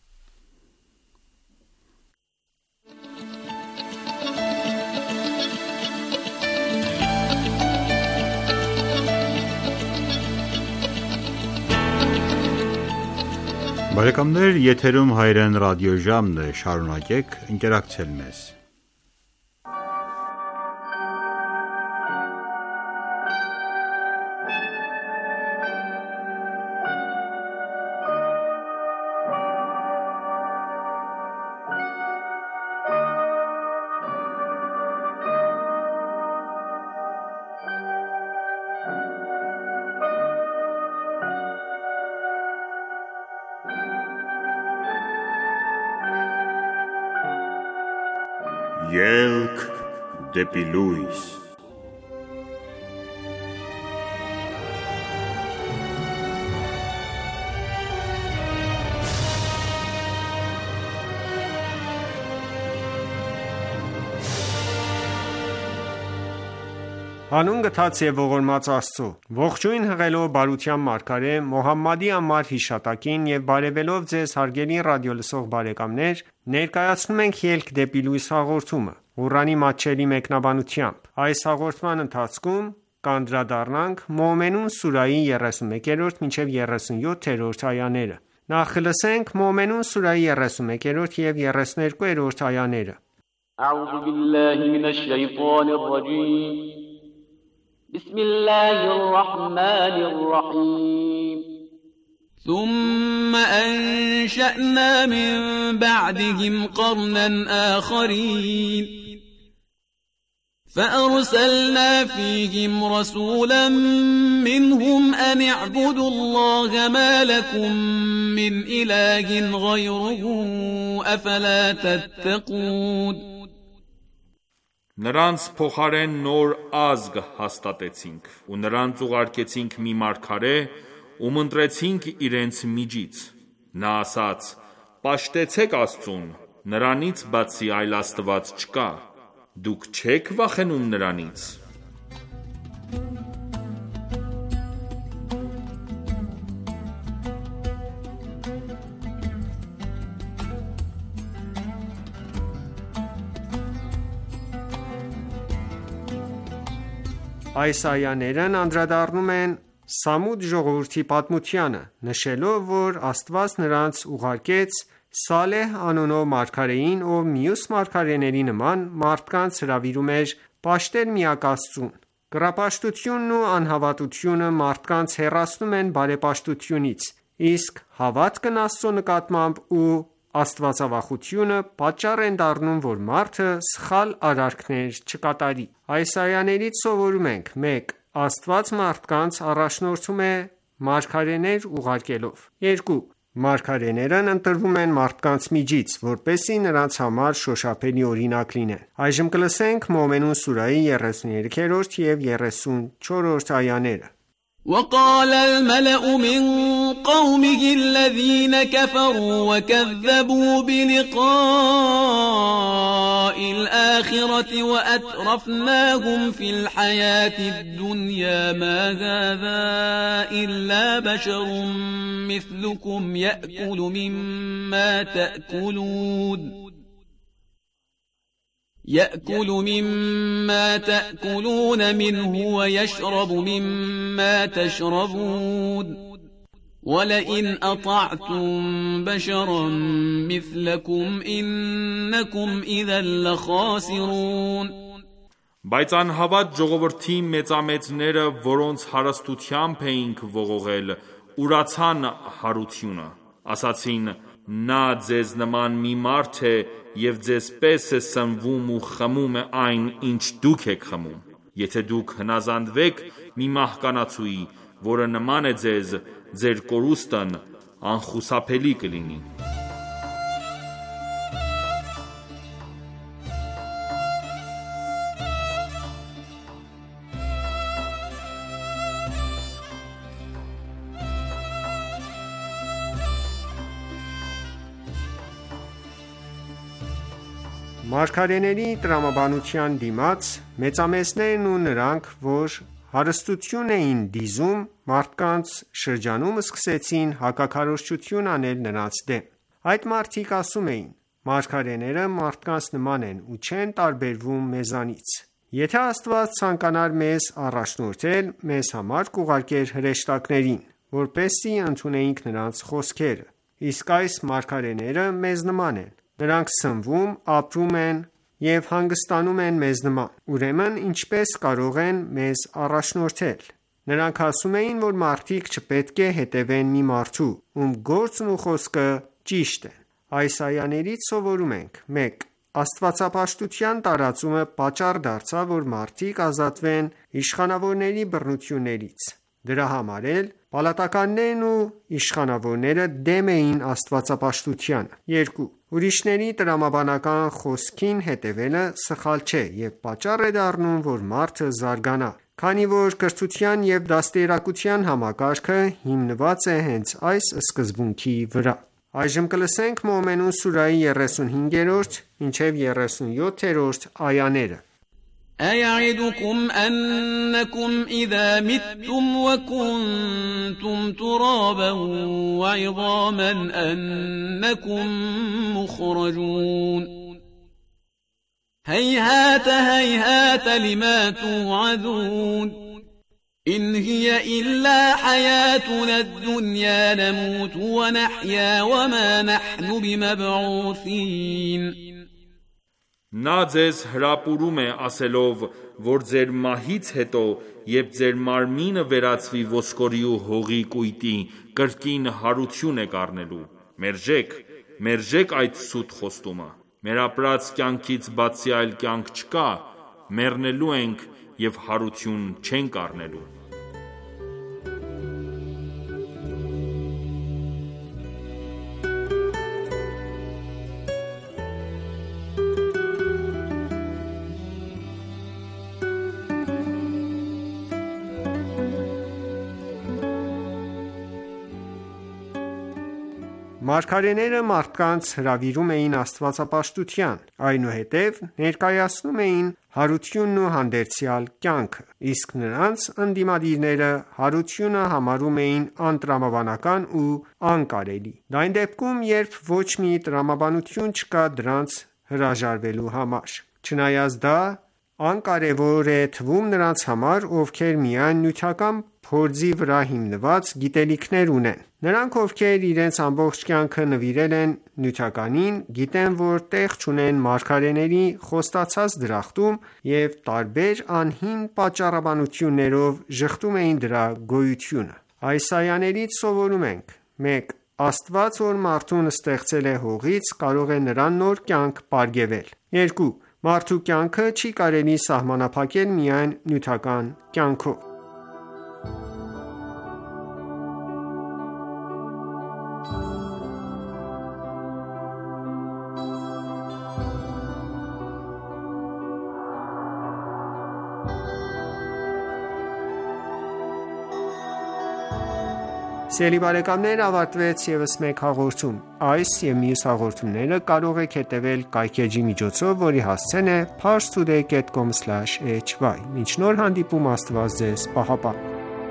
Բարեկամներ, եթերում հայրեն ռադիոժամն է, շարունակեք ընկերակցել մեզ։ Ելք դեպի լույս։ Հանուն գթած և ողորմած Աստծո, ողջույն հղելով բարության մարգարե Մոհամմադի անմար հիշատակին և բարևելով ձեզ հարգելի ռադիոլսող բարեկամներ, ներկայացնում ենք «Ելք դեպի լույս» հաղորդումը, Ղուրանի մատչելի մեկնաբանությամբ: Այս հաղորդման ընթացքում կանդրադառնանք Մոմենուն սուրահի երեսունմեկերորդ մինչև երեսունյոթերորդ այաները: Նախ կլսենք Մոմենուն սուրահի երեսունմեկերորդ և երեսուներկուերորդ այաները: أعوذ بالله من الشيطان الرجيم بسم الله الرحمن الرحيم ثم أنشأنا من بعدهم قرنا آخرين فأرسلنا فيهم رسولا منهم أن اعبدوا الله ما لكم من إله غيره أفلا تتقون Նրանց փոխարեն նոր ազգ հաստատեցինք, ու նրանց ուղարկեցինք մի մարգարե, ում ընտրեցինք իրենց միջից: Նա ասաց. «Պաշտեցեք Աստծուն, նրանից բացի այլ Աստված չկա: Դուք չե՞ք վախենում նրանից»: Այս այաներն անդրադառնում են Սամուդ ժողովրդի պատմությանը, նշելով, որ Աստված նրանց ուղարկեց Սալեհ անունով մարգարեին, ով մյուս մարգարեների նման մարդկանց հրավիրում էր պաշտել միակ Աստծուն։ Կռապաշտությունն ու անհավատությունը մարդկանց հեռացնում են բարեպաշտությունից, իսկ հավատքն Աստծո նկատմամբ ու աստվածավախությունը պատճառ են դառնում, որ մարդը սխալ արարքներ չկատարի։ Այս այաներից սովորում ենք. մեկ. Աստված մարդկանց առաջնորդում է մարգարեներ ուղարկելով։ երկու. Մարգարեներն ընտրվում են մարդկանց միջից, որպեսզի նրանց համար շոշափելի օրինակ լինեն։ Այժմ կլսենք Մոմենուն սուրահի երեսուներեքերորդ և երեսունչորրորդ այաները։ وقال الملأ من قومه الذين كفروا وكذبوا بلقاء الآخرة وأترفناهم في الحياة الدنيا ما هذا إلا بشر مثلكم يأكل مما تأكلون يأكل مما تأكلون منه ويشرب مما تشربون ولئن أطعتم بشرا مثلكم إنكم إذا لخاسرون Բայց անհավատ ժողովրդի մեծամեծները, որոնց հարստությամբ էինք ողողել, ուրացան հարությունը, ասացին. նա ձեզ նման մի մարդ է և ձեզ պես է սնվում ու խմում է այն, ինչ դուք եք խմում։ Եթե դուք հնազանդվեք մի մահկանացուի, որը նման է ձեզ, ձեր կորուստն անխուսափելի կլինի։ Մարգարեների տրամաբանության դիմաց մեծամեծներն ու նրանք, որ հարստություն էին դիզում մարդկանց շրջանում, սկսեցին հակաքարոզչություն անել նրանց դեմ։ Այդ մարդիկ ասում էին. մարգարեները մարդկանց նման են ու չեն տարբերվում մեզանից։ Եթե Աստված ցանկանար մեզ առաջնորդել, մեզ համար կուղարկեր հրեշտակներին, որպեսզի ընդունեինք նրանց խոսքերը։ Իսկ այս մարգարեները մեզ նման են։ Նրանք սնվում, ապրում են և հանգստանում են մեզ նման։ Ուրեմն ինչպես կարող են մեզ առաջնորդել։ Նրանք ասում էին, որ մարդիկ չպետք է հետևեն մի մարդու, ում գործն ու խոսքը ճիշտ են։ Այս այաներից սովորում ենք. մեկ. Աստվածապաշտության տարածումը պատճառ դարձավ, որ մարդիկ ազատվեն իշխանավորների բռնություններից։ Դրա համար էլ պալատականներն ու իշխանավորները դեմ էին աստվածապաշտությանը։ երկու. Ուրիշների տրամաբանական խոսքին հետևելը սխալ չէ և պատճառ է դառնում, որ մարդը զարգանա, քանի որ կրթության և դաստիարակության համակարգը հիմնված է հենց այս սկզբունքի վրա։ Այժմ կլսենք Մոմենուն սուրահի երեսունհինգերորդ մինչև երեսունյոթերորդ այաները։ أيعدكم أنكم إذا متم وكنتم ترابا وعظاما أنكم مخرجون هيهات هيهات لما توعدون إن هي إلا حياتنا الدنيا نموت ونحيا وما نحن بمبعوثين Նա ձեզ հրապուրում է ասելով, որ ձեր մահից հետո, երբ ձեր մարմինը վերածվի ոսկորի ու հողի կույտի, կրկին հարություն եք առնելու։ Մերժեք, մերժեք այդ սուտ խոստումը։ Մեր ապրած կյանքից բացի այլ կյանք չկա, մեռնելու ենք և հարություն չենք առնելու։ Մարգարեները մարդկանց հրավիրում էին աստվածապաշտության, այնուհետև ներկայացնում էին հարությունն ու հանդերձյալ կյանքը, իսկ նրանց ընդդիմադիրները հարությունը համարում էին անտրամաբանական ու անկարելի։ Դա այն դեպքում, երբ ոչ մի տրամաբանություն չկա դրանց հրաժարվելու համար։ Չնայած դա, անկարևոր է թվում նրանց համար, ովքեր միայն նյութական փորձի վրա հիմնված գիտելիքներ ունեն։ Նրանք, ովքեր իրենց ամբողջ կյանքը նվիրել են նյութականին, գիտեն, որ տեղ չունեն մարգարեների խոստացած դրախտում և տարբեր անհիմն պատճառաբանություններով ժխտում էին դրա գոյությունը։ Այս այաներից սովորում ենք. մեկ. Աստված, որ մարդուն ստեղծել է հողից, կարող է նրան նոր կյանք պարգևել։ երկու. Մարդու կյանքը չի կարելի սահմանափակել միայն նյութական կյանքով։ Սիրելի բարեկամներ, ավարտվեց ևս մեկ հաղորդում։ Այս և մյուս հաղորդումները կարող եք հետևել կայքէջի միջոցով, որի հասցեն է parstoday dot com slash h y։ Մինչ նոր հանդիպում, Աստված ձեզ պահապան։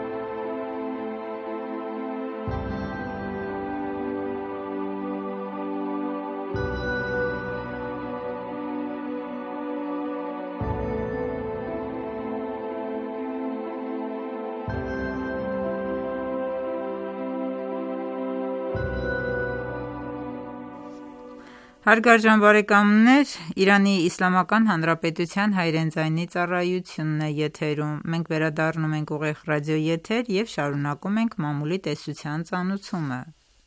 Հարգարժան բարեկամներ, Իրանի Իսլամական Հանրապետության հայերեն ձայնի ծառայությունն է եթերում։ Մենք վերադառնում ենք ուղիղ ռադիոեթեր և շարունակում ենք մամուլի տեսության ծանուցումը։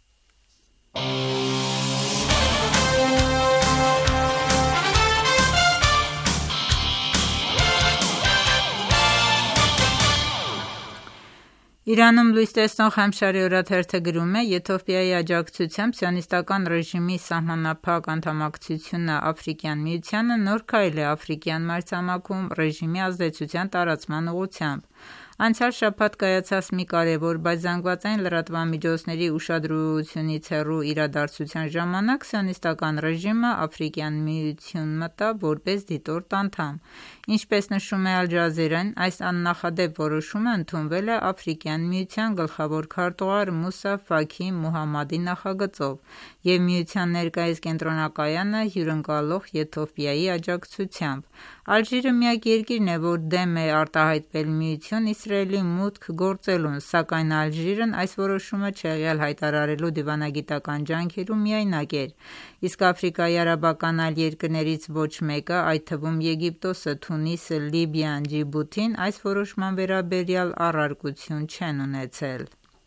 Իրանում լույս տեսնող Համշարի օրաթերթը գրում է. Եթովպիայի աջակցությամբ սիոնիստական ռեժիմի սահմանափակ անդամակցությունը Աֆրիկյան միությանը նոր քայլ է աֆրիկյան մայրցամաքում ռեժիմի ազդեցության տարածման ուղղությամբ։ Անցյալ շաբաթ կայացած մի կարևոր, բայց զանգվածային լրատվամիջոցների ուշադրությունից հեռու իրադարձության ժամանակ սիոնիստական ռեժիմը Աֆրիկյան միություն մտավ որպես դիտորդ անդամ։ Ինչպես նշում է Ալ Ջազիրան, այս աննախադեպ որոշումը ընդունվել է Աֆրիկյան միության գլխավոր քարտուղար Մուսա Ֆաքի Մուհամմադի նախագծով և միության ներկայիս կենտրոնակայանը հյուրընկալող Եթովպիայի աջակցությամբ։ Ալժիրը միակ երկիրն է, որ դեմ է արտահայտվել միություն Իսրայելի մուտք գործելուն, սակայն Ալժիրն այս որոշումը չեղյալ հայտարարելու դիվանագիտական ջանքերում միայնակ էր, իսկ Աֆրիկայի արաբական այլ երկրներից ոչ մեկը, այդ թվում Եգիպտոսը, Թունիսը, Լիբիան, Ջիբութին այս որոշման վերաբերյալ առարկություն չեն ունեցել։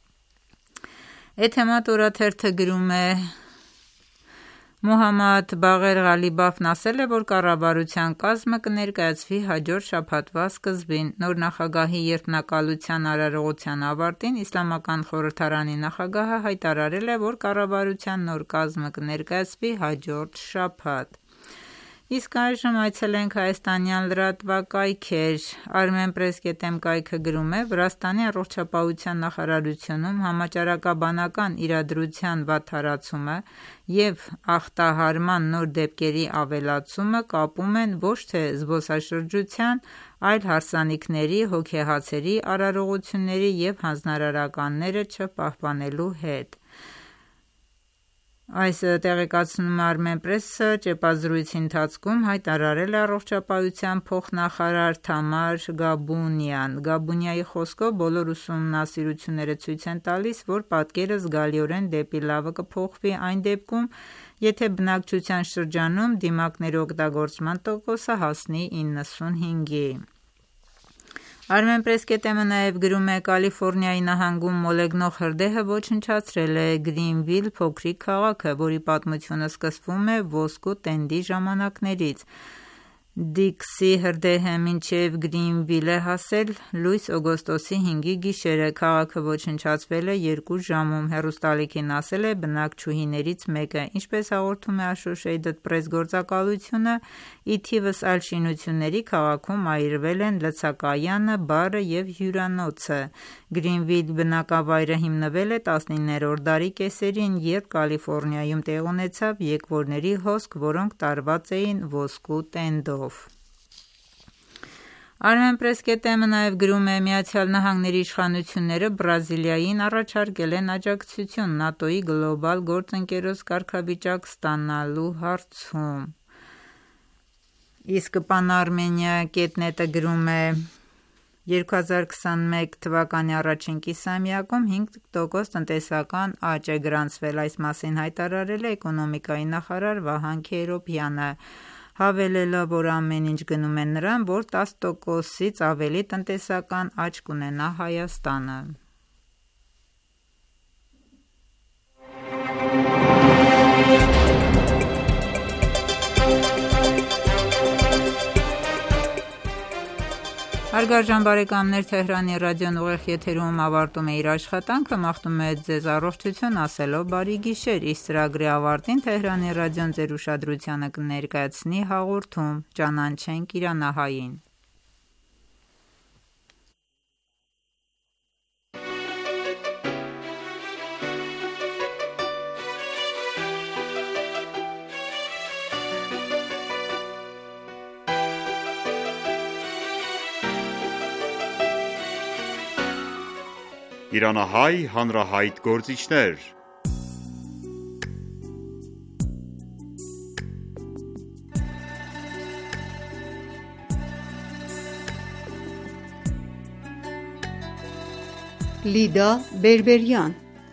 Էթեմատ օրաթերթը գրում է. Մոհամմադ Բաղեր Ղալիբաֆն ասել է, որ կառավարության կազմը կներկայացվի հաջորդ շաբաթվա սկզբին։ Նոր նախագահի երդմնակալության արարողության ավարտին Իսլամական խորհրդարանի նախագահը հայտարարել է, որ կառավարության նոր կազմը կներկայացվի հաջորդ շաբաթ։ Իսկ այժմ այցելենք հայաստանյան լրատվակայքեր։ Armenpress dot am կայքը գրում է. Վրաստանի առողջապահության նախարարությունում համաճարակաբանական իրադրության վատթարացումը և ախտահարման նոր դեպքերի ավելացումը կապում են ոչ թե զբոսաշրջության, այլ հարսանիքների, հոգեհացերի, արարողությունների և հանձնարարականները չպահպանելու հետ։ Այս տեղեկացնում Armenpress-ը ճեպազրույցի ընթացքում հայտարարել է առողջապահության փոխնախարար Թամար Գաբունյան։ Գաբունյայի խոսքով բոլոր ուսումնասիրությունները ցույց են տալիս, որ պատկերը զգալիորեն դեպի լավը կփոխվի այն դեպքում, եթե բնակչության շրջանում դիմակների օգտագործման տոկոսը հասնի իննսունհինգի։ Armenpress dot am-ը նաև գրում է. Կալիֆոռնիայի նահանգում մոլեգնող հրդեհը ոչնչացրել է Գրինվիլ փոքրիկ քաղաքը, որի պատմությունը սկսվում է ոսկու տենդի ժամանակներից։ Դիքսի հրդեհը մինչև Գրինվիլ է հասել լույս օգոստոսի հինգի գիշերը։ Քաղաքը ոչնչացվել է երկու ժամում, հեռուստաալիքին ասել է բնակչուհիներից մեկը։ Ինչպես հաղորդում է Associated Press գործակալությունը, ի թիվս այլ շինությունների քաղաքում այրվել են լցակայանը, բարը և հյուրանոցը։ Գրինվիլ բնակավայրը հիմնվել է տասնիններորդ դարի կեսերին, երբ Կալիֆոռնիայում տեղի ունեցավ եկվորների հոսք, որոնք տարված էին ոսկու տենդով։ Armenpress dot am-ը նաև գրում է. Միացյալ Նահանգների իշխանությունները Բրազիլիային առաջարկել են աջակցություն ՆԱՏՕ-ի գլոբալ գործընկերոջ կարգավիճակ ստանալու հարցում։ Իսկ Pan-Armenia կետ net-ը գրում է երկու հազար քսաներկու թվականի առաջին կիսամյակում հինգ տոկոս տնտեսական աճ է գրանցվել, այս մասին հայտարարել է էկոնոմիկայի նախարար Վահան Քեյրոբյանը, հավելելով, որ ամեն ինչ գնում է նրան, որ տասը տոկոսից ավելի տնտեսական աճ կունենա Հայաստանը։ Հարգարժան բարեկամներ, Թեհրանի ռադիոն ուղիղ եթերում ավարտում է իր աշխատանքը, մաղթում է ձեզ առողջություն, ասելով բարի գիշեր։ Իսկ ծրագրի ավարտին Թեհրանի ռադիոն ձեր ուշադրությանը կներկայացնի հաղորդում «Ճանաչենք Իրանահային»։ Իրանահայ հանրահայտ գործիչներ։ Լիդա Բերբերյան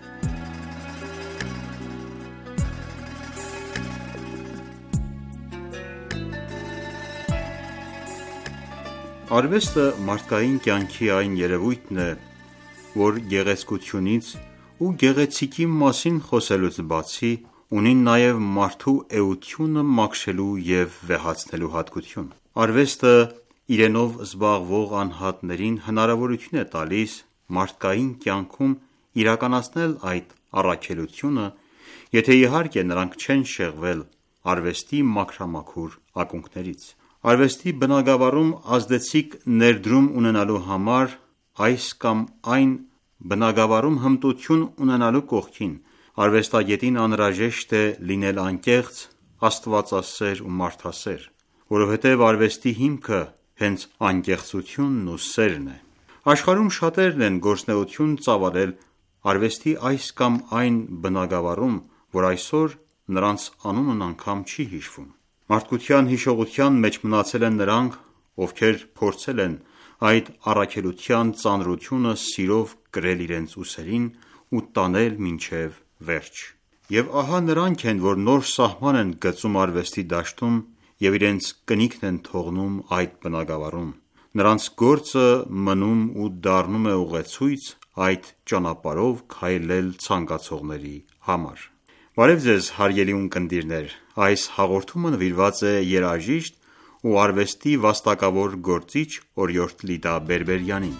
Արվեստը մարդկային կյանքի այն երևույթն է, որ գեղեցկությունից ու գեղեցիկի մասին խոսելուց բացի, ունի նաև մարդու էությունը մաքրելու և վեհացնելու հատկություն։ Արվեստը իրենով զբաղվող անհատներին հնարավորություն է տալիս մարդկային կյանքում իրականացնել այդ առաքելությունը, եթե իհարկե նրանք չեն շեղվել արվեստի մաքրամաքուր ակունքներից։ Արվեստի բնագավառում ազդեցիկ ներդրում ունենալու համար այս կամ այն բնագավառում հմտություն ունենալու կողքին արվեստագետին անհրաժեշտ է լինել անկեղծ, աստվածասեր ու մարդասեր, որովհետև արվեստի հիմքը հենց անկեղծությունն ու սերն է։ Աշխարհում շատերն են գործունեություն ծավալել արվեստի այս կամ այն բնագավառում, որ այսօր նրանց անունն անգամ չի հիշվում։ Մարդկության հիշողության մեջ մնացել են նրանք, ովքեր փորձել են այդ առաքելության ծանրությունը սիրով կրել իրենց ուսերին ու տանել մինչև վերջ։ Եվ ահա նրանք են, որ նոր սահման են գծում արվեստի դաշտում և իրենց կնիքն են թողնում այդ բնագավառում։ Նրանց գործը մնում ու դառնում է ուղեցույց այդ ճանապարհով քայլել ցանկացողների համար։ Բարև ձեզ հարգելի ունկնդիրներ, այս հաղորդումը նվիրված է երաժիշտ ու արվեստի վաստակավոր գործիչ օրիորդ Լիդա Բերբերյանին։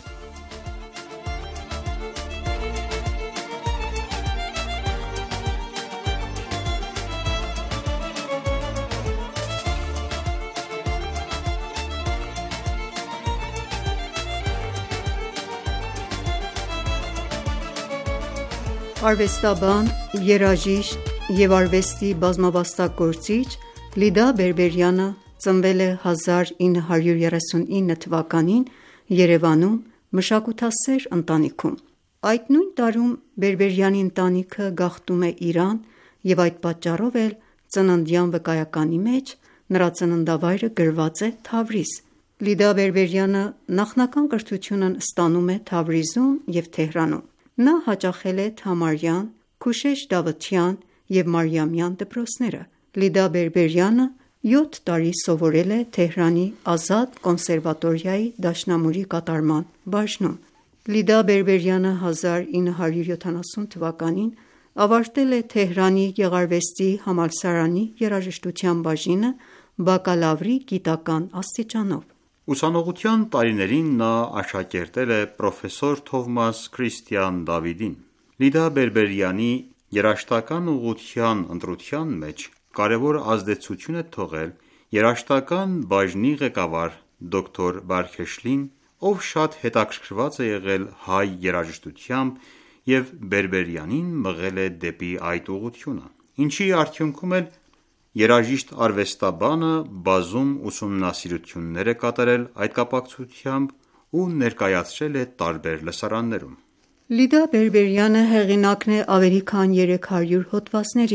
Արվեստաբան, երաժիշտ և արվեստի բազմավաստակ գործիչ Լիդա Բերբերյանը ծնվել է հազար ինը հարյուր երեսունինը թվականին Երևանում մշակութասեր ընտանիքում։ Այդ նույն տարում Բերբերյանի ընտանիքը գաղթում է Իրան և այդ պատճառով էլ ծննդյան վկայականի մեջ նրա ծննդավայրը գրված է Թավրիզ։ Լիդա Բերբերյանը նախնական կրթությունն ստանում է Թավրիզում և Թեհրանում։ Նա հաճախել է Թամարյան, Քուշեշ Դավթյան և Մարիամյան դպրոցները։ Լիդա Բերբերյանը յոթ տարի սովորել է Թեհրանի Ազադ կոնսերվատորիայի դաշնամուրի կատարման բաժնում։ Լիդա Բերբերյանը հազար ինը հարյուր յոթանասուն թվականին ավարտել է Թեհրանի Գեղարվեստի համալսարանի երաժշտության բաժինը բակալավրի գիտական աստիճանով։ Ուսանողության տարիներին նա աշակերտել է պրոֆեսոր Թովմաս Քրիստիան Դավիդին։ Լիդա Բերբերյանի երաժշտական ուղղության ընտրության մեջ կարևոր ազդեցություն է թողել երաժշտական բաժնի ղեկավար դոկտոր Բարքեշլին, ով շատ հետաքրքրված է եղել հայ երաժշտությամբ և Բերբերյանին մղել է դեպի այդ ուղղությունը, ինչի արդյունքում էլ երաժիշտ արվեստաբանը բազում ուսումնասիրություններ է կատարել այդ կապակցությամբ ու ներկայացրել է տարբեր լսարաններում։ Լիդա Բերբերյանը հեղինակն է ավելի քան երեք հարյուր հոդվածների։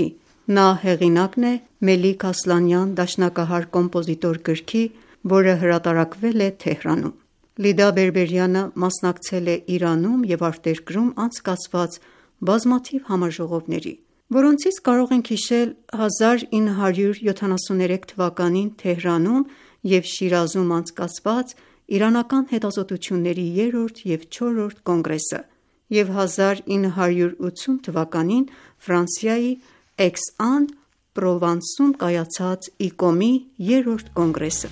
Նա հեղինակն է Մելիք Ասլանյան դաշնակահար կոմպոզիտոր գրքի, որը հրատարակվել է Թեհրանում։ Լիդա Բերբերյանը մասնակցել է Իրանում և արտերկրում անցկացված բազմաթիվ համաժողովների, որոնցից կարող ենք հիշել հազար ինը հարյուր յոթանասուներեք թվականին Թեհրանում և Շիրազում անցկացված իրանական հետազոտությունների երրորդ և չորրորդ կոնգրեսը և հազար ինը հարյուր ութսուն թվականին Ֆրանսիայի Էքս-Ան-Պրովանսում կայացած ԻԿՕՄ-ի երրորդ կոնգրեսը։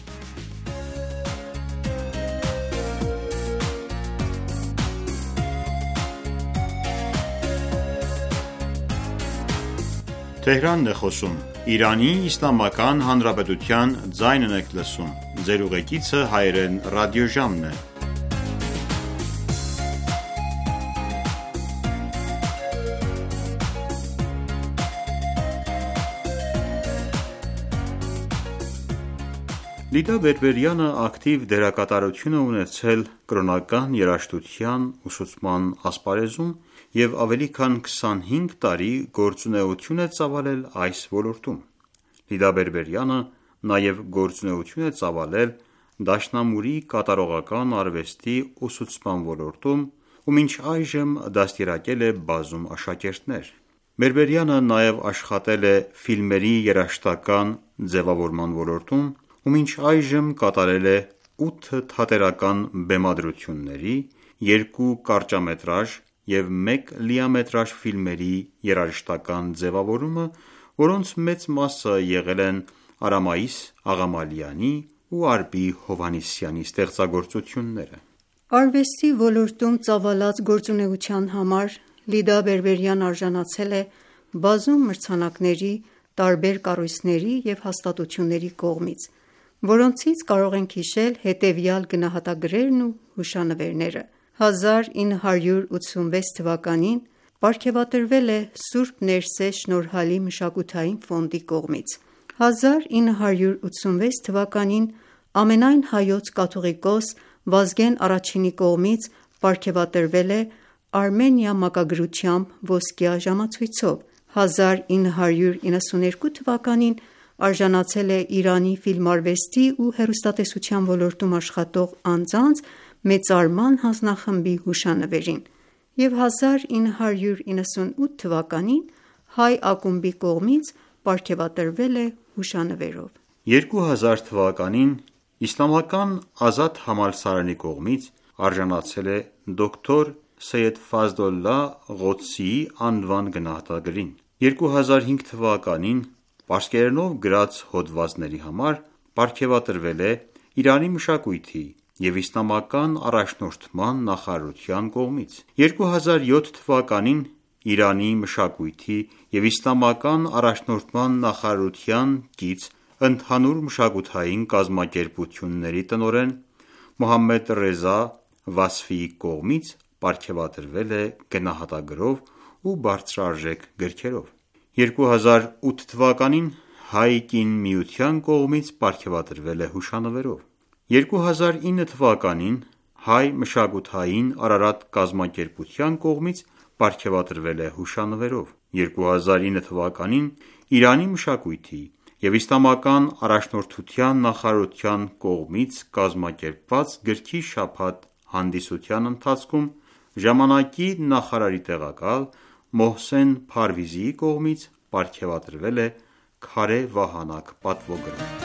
Լիդա Բերբերյանը ակտիվ դերակատարություն է ունեցել կրոնական երաժշտության ուսուցման ասպարեզում և ավելի քան քսանհինգ տարի գործունեություն է ծավալել այս ոլորտում։ Լիդա Բերբերյանը նաև գործունեություն է ծավալել դաշնամուրի կատարողական արվեստի ուսուցման ոլորտում ու մինչ այժմ դաստիարակել է բազում աշակերտներ։ Բերբերյանը նաև աշխատել է ֆիլմերի երաժշտական ձևավորման ոլորտում ու մինչ այժմ կատարել է ութ թատերական բեմադրությունների, երկու կարճամետրաժ և մեկ լիամետրաժ ֆիլմերի երաժշտական ձևավորումը, որոնց մեծ մասը եղել են Արամայիս Աղամալյանի ու Արգի Հովհաննիսյանի ստեղծագործությունները։ Արվեստի ոլորտում ծավալած գործունեության համար Լիդա Բերբերյանն արժանացել է բազում մրցանակների, տարբեր կառույցների և հաստատությունների կողմից, որոնցից կարող ենք հիշել հետևյալ գնահատագրերն ու հուշանվերները։ հազար ինը հարյուր ութսունվեց թվականին պարգևատրվել է Սուրբ Ներսե շնորհալի մշակութային ֆոնդի կողմից։ հազար ինը հարյուր ութսունվեց թվականին ամենայն հայոց կաթողիկոս Վազգեն Առաջինի կողմից պարգևատրվել է Արմենիա մակագրությամբ ոսկյա ժամացույցով։ հազար ինը հարյուր իննսուներկու թվականին արժանացել է Իրանի ֆիլմարվեստի ու հեռուստատեսության ոլորտում աշխատող անձանց մեծարման հանձնախմբի հուշանվերին և հազար ինը հարյուր իննսունութ թվականին Հայ ակումբի կողմից պարգևատրվել է հուշանվերով։ երկու հազար թվականին Իսլամական ազատ համալսարանի կողմից արժանացել է դոկտոր Սեյեդ Ֆազլոլլահ Ղոդսիի անվան գնահատագրին։ երկու հազար հինգ թվականին պարսկերենով գրած հոդվածների համար պարգևատրվել է Իրանի մշակույթի և իսլամական առաջնորդման նախարարության կողմից։ երկու հազար յոթ թվականին Իրանի մշակույթի և իսլամական առաջնորդման նախարարության կից ընդհանուր մշակութային կազմակերպությունների տնօրեն Մոհամմեդ Ռեզա Վասֆիի կողմից պարգևատրվել է գնահատագրով ու բարձրարժեք գրքերով։ երկու հազար ութ թվականին Հայ կին միության կողմից պարգևատրվել է հուշանվերով։ երկու հազար ինը թվականին Հայ մշակութային Արարատ կազմակերպության կողմից պարգևատրվել է հուշանվերով։ երկու հազար ինը թվականին Իրանի մշակույթի և իսլամական առաջնորդության նախարարության կողմից կազմակերպված գրքի շաբաթ հանդիսության ընթացքում ժամանակի նախարարի տեղակալ Մոհսեն Փարվիզիի կողմից պարգևատրվել է Քարե վահանակ պատվոգրով։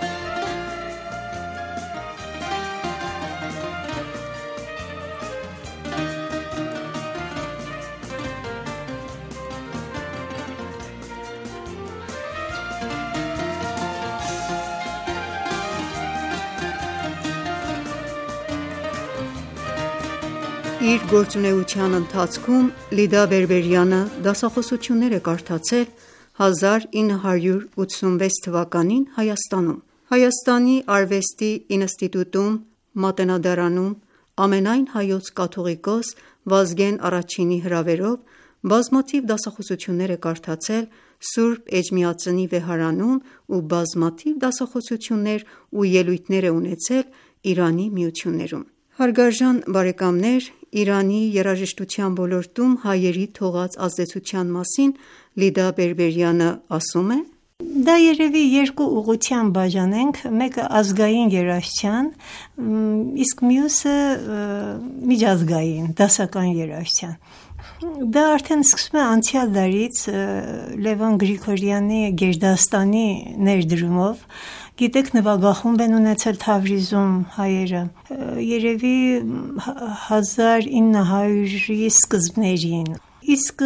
Իր գործունեության ընթացքում Լիդա Բերբերյանը դասախոսություններ է կարդացել հազար ինը հարյուր ութսունվեց թվականին Հայաստանում, Հայաստանի արվեստի ինստիտուտում, Մատենադարանում, ամենայն հայոց կաթողիկոս Վազգեն Առաջինի հրավերով բազմաթիվ դասախոսություններ է կարդացել Սուրբ Էջմիածնի վեհարանում ու բազմաթիվ դասախոսություններ ու ելույթներ է ունեցել Իրանի միություններում։ Հարգարժան բարեկամներ, Իրանի երաժշտության ոլորտում հայերի թողած ազդեցության մասին Լիդա Բերբերյանը ասում է. Դա երևի երկու ուղղության բաժանենք, մեկը ազգային երաժշտության, իսկ մյուսը միջազգային, դասական երաժշտության։ Դա արդեն սկսվում է անցյալ դարից Լևոն Գրիգորյանի Գերդաստանի ներդրումով։ Գիտեք, նվագախումբ են ունեցել Թավրիզում հայերը, երևի հազար ինը հարյուրի սկզբներին։ Իսկ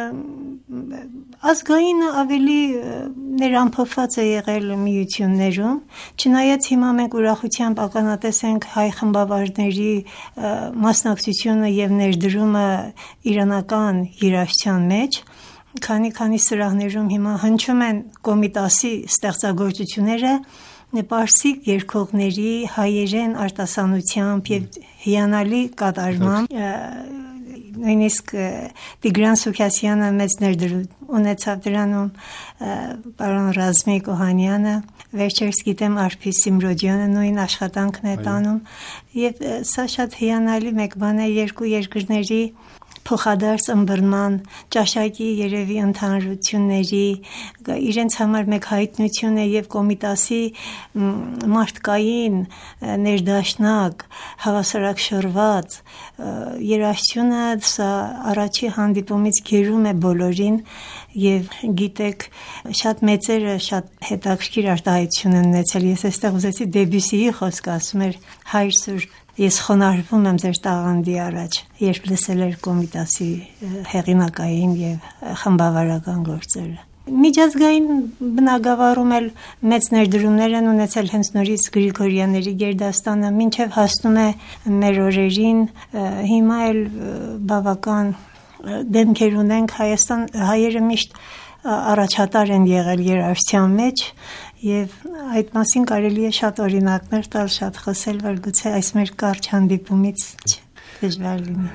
ազգայինը ավելի ներամփոփված է եղել միություններում, չնայած հիմա մենք ուրախությամբ ականատես ենք հայ խմբավարների մասնակցությունը եւ ներդրումը իրանական երաժշտության մեջ, քանի-քանի սրահներում հիմա հնչում են Կոմիտասի ստեղծագործությունները պարսիկ երգողների հայերեն արտասանությամբ եւ հիանալի կատարմամբ, նույնիսկ Տիգրան Սուքասյանը մեծ ներդրում ունեցավ դրանում, պարոն Ռազմիկ Օհանյանը, վերջերս գիտեմ Արփի Սիմրոդյանը նույն աշխատանքն է տանում, եւ սա շատ հիանալի մեկ բան է, երկու երկրների փոխադարձ ըմբռնման, ճաշակի երևի ընդհանրությունների, իրենց համար մեկ հայտնություն է եւ Կոմիտասի մարդկային ներդաշնակ, հավասարակշռված երաժշտությունը սա առաջի հանդիպումից գերում է բոլորին եւ գիտեք շատ մեծերը շատ հետաքրքիր արտահայտություն են ունեցել։ Ես այստեղ ուզեցի Դեբյուսիի խոսքը ասում էր հայր սուրբ, ես խոնարհվում եմ ձեր տաղանդի առաջ, երբ լսել էր Կոմիտասի հեղինակային եւ խմբավարական գործերը։ Միջազգային բնագավառում էլ մեծ ներդրումներ են ունեցել հենց նորից Գրիգորյանների Գերդաստանը, մինչև հասնում է մեր օրերին, հիմա էլ բավական դեմքեր ունենք, Հայաստան հայերը միշտ առաջատար են եղել երաժշտության մեջ եւ այդ մասին կարելի է շատ օրինակներ տալ, շատ խոսել, որ գուցե այս մեր կարճ հանդիպումից դժվար լինի։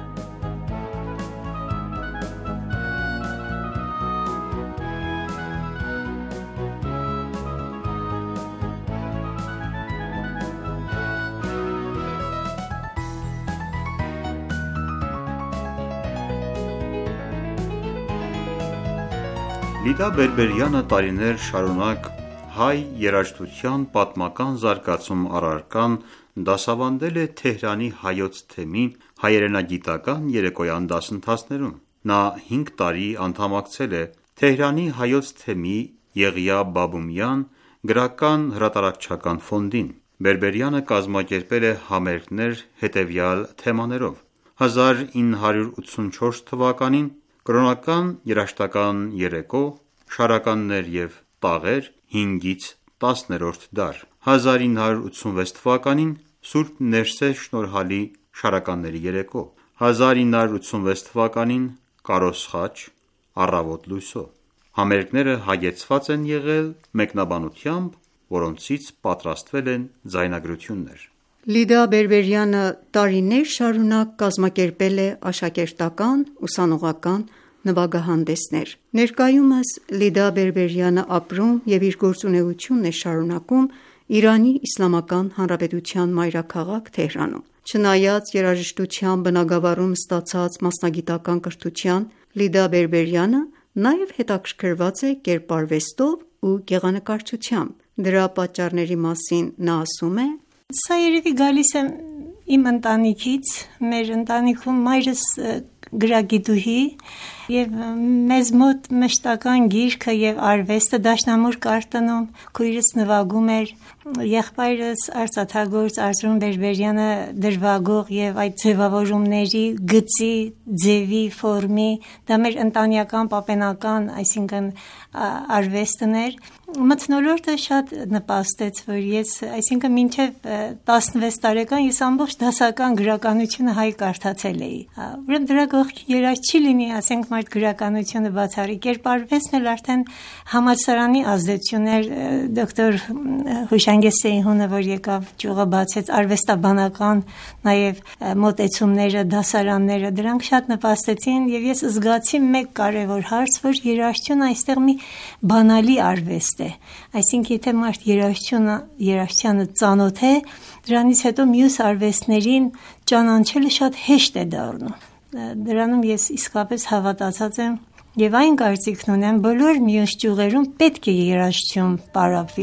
Լիդա Բերբերյանը տարիներ շարունակ հայ երաժշտության պատմական զարգացում առարկան դասավանդել է Թեհրանի հայոց թեմի հայերենագիտական երեկոյան դասընթացներում։ Նա հինգ տարի անդամակցել է Թեհրանի հայոց թեմի Եղիա Բաբումյան գրական հրատարակչական ֆոնդին։ Բերբերյանը կազմակերպել է համերգներ հետևյալ թեմաներով. հազար ինը հարյուր ութսունչորս թվականին կրոնական երաժշտական երեկո, շարականներ եւ տաղեր հինգից տասներորդ դար, հազար ինը հարյուր ութսունվեց թվականին Սուրբ Ներսես շնորհալի շարականների երեկո, հազար ինը հարյուր ութսունվեց թվականին Կարոս խաչ, առավոտ լույսով։ Համերգները հագեցված են եղել մեկնաբանությամբ, որոնցից պատրաստվել են ձայնագրություններ։ Լիդա Բերբերյանը տարիներ շարունակ կազմակերպել է աշակերտական, ուսանողական նվագահանդեսներ։ Ներկայումս Լիդա Բերբերյանը ապրում եւ իր գործունեությունն է շարունակում Իրանի Իսլամական Հանրապետության մայրաքաղաք Թեհրանում։ Չնայած երաժշտության բնագավառում ստացած մասնագիտական կրթության, Լիդա Բերբերյանը նաև հետաքրքրված է կերպարվեստով ու գեղանկարչությամբ։ Դրա պատճառների մասին նա ասում է. Սա երևի գալիս է իմ ընտանիքից, մեր ընտանիքում մայրս գրագիտուհի եւ մեզ մոտ մշտական գիրքը եւ արվեստը դաշնամուր կարտնում, քույրս նվագում էր, եղբայրս արծաթագործ Արծրուն Բերբերյանը դրվագող եւ այդ ձևավորումների գծի, ձևի, ֆորմի, դա մեր ընտանեկան պապենական, այսինքն արվեստն էր։ Մթնոլորտը շատ նպաստեց, որ ես, այսինքն մինչև տասնվեց տարեկան ես ամբողջ դասական գրականությունը հայ կարդացել էի։ Ուրեմն դրա կողքին երազ չի լինի, ասենք մարդ գրականությունը բացառի, կերպարվեստն էլ արդեն համալսարանի ազդեցություն էր, դոկտոր Հուշանգես Սեյհունը, որ եկավ ճյուղը բացեց, արվեստաբանական նաև մոտեցումները, դասարանները, դրանք շատ նպաստեցին եւ ես զգացի մեկ կարևոր հարց, որ երաժշտությունը այստեղ մի բանալի արվեստ է, այսինքն եթե մարդ երաժշտությունը, երաժշտությանը ծանոթ է, դրանից հետո մյուս արվեստներին ճանաչելը շատ հեշտ է դառնում։ Դրանում ես իսկապես հավատացած եմ Եվ այն կարծիքն ունեմ բոլոր մյուս ճյուղերում պետք է երաժշտություն պարապվի։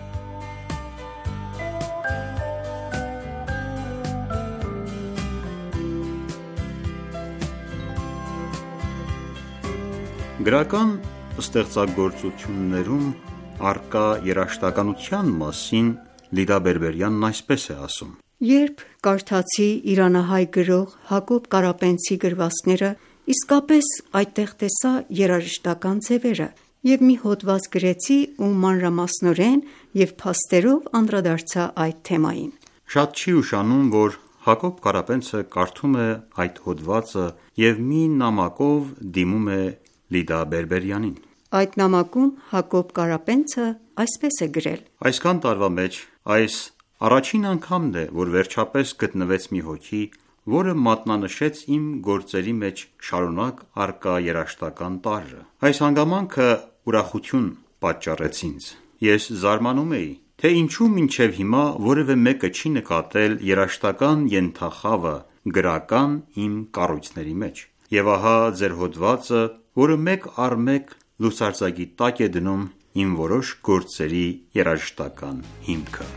Գրական ստեղծագործություններում առկա երաժշտականության մասին Լիդա Բերբերյանն այսպես է ասում. Երբ կարդացի իրանահայ գրող Հակոբ Կարապետցի գրվածքները, իսկապես այդտեղ տեսա երաժշտական ձևերը և մի հոդված գրեցի ու մանրամասնորեն և փաստերով անդրադարձա այդ թեմային։ Շատ չի ուշանում, որ Հակոբ Կարապետցը կարդում է այդ հոդվածը և մի նամակով դիմում է Լիդա Բերբերյանին։ Այդ նամակում Հակոբ Կարապետցը այսպես է գրել. Այսքան տարվա մեջ այս առաջին անգամն է, որ վերջապես գտնվեց մի հոգի, որը մատնանշեց իմ գործերի մեջ շարունակ առկա երաժշտական տարրը։ Այս հանգամանքը ուրախություն պատճառեց ինձ։ Ես զարմանում էի, թե ինչու մինչև հիմա որևէ մեկը չի նկատել երաժշտական ենթախավը գրական իմ կառույցների մեջ։ Եվ ահա ձեր հոդվածը, որը մեկ առ մեկ լուսարձակի տակ է դնում իմ որոշ գործերի երաժշտական հիմքը։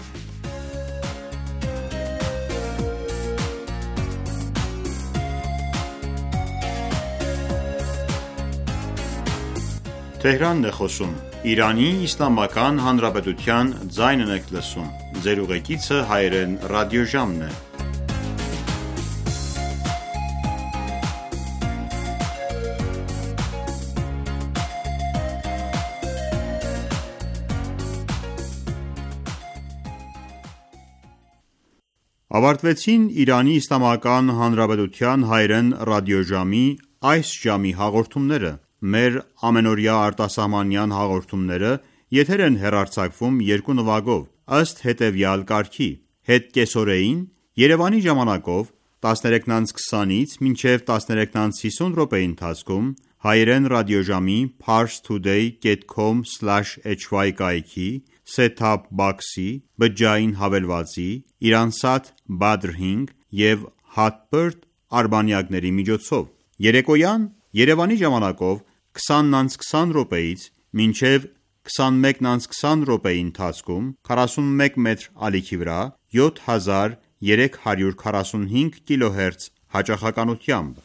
Ավարտվեցին Իրանի Իսլամական Հանրապետության հայերեն ռադիոժամի այս ժամի հաղորդումները։ Մեր ամենօրյա արտասահմանյան հաղորդումները եթեր են հեռարձակվում երկու նվագով, ըստ հետևյալ կարգի. հետ կեսօրեին Երևանի ժամանակով տասներեքից քսանից մինչև տասներեքից հիսուն րոպեի ընթացքում հայերեն ռադիոժամի parstoday dot com slash h y կայքի, set-top box-ի, բջջային հավելվածի, Iransat Badr հինգ և Hotbird արբանյակների միջոցով։ Երեկոյան Երևանի ժամանակով քսանից քսան րոպեից մինչև քսանմեկից քսան րոպեի ընթացքում քառասունմեկ մետր ալիքի վրա յոթ հազար երեք հարյուր քառասունհինգ կիլոհերց հաճախականությամբ։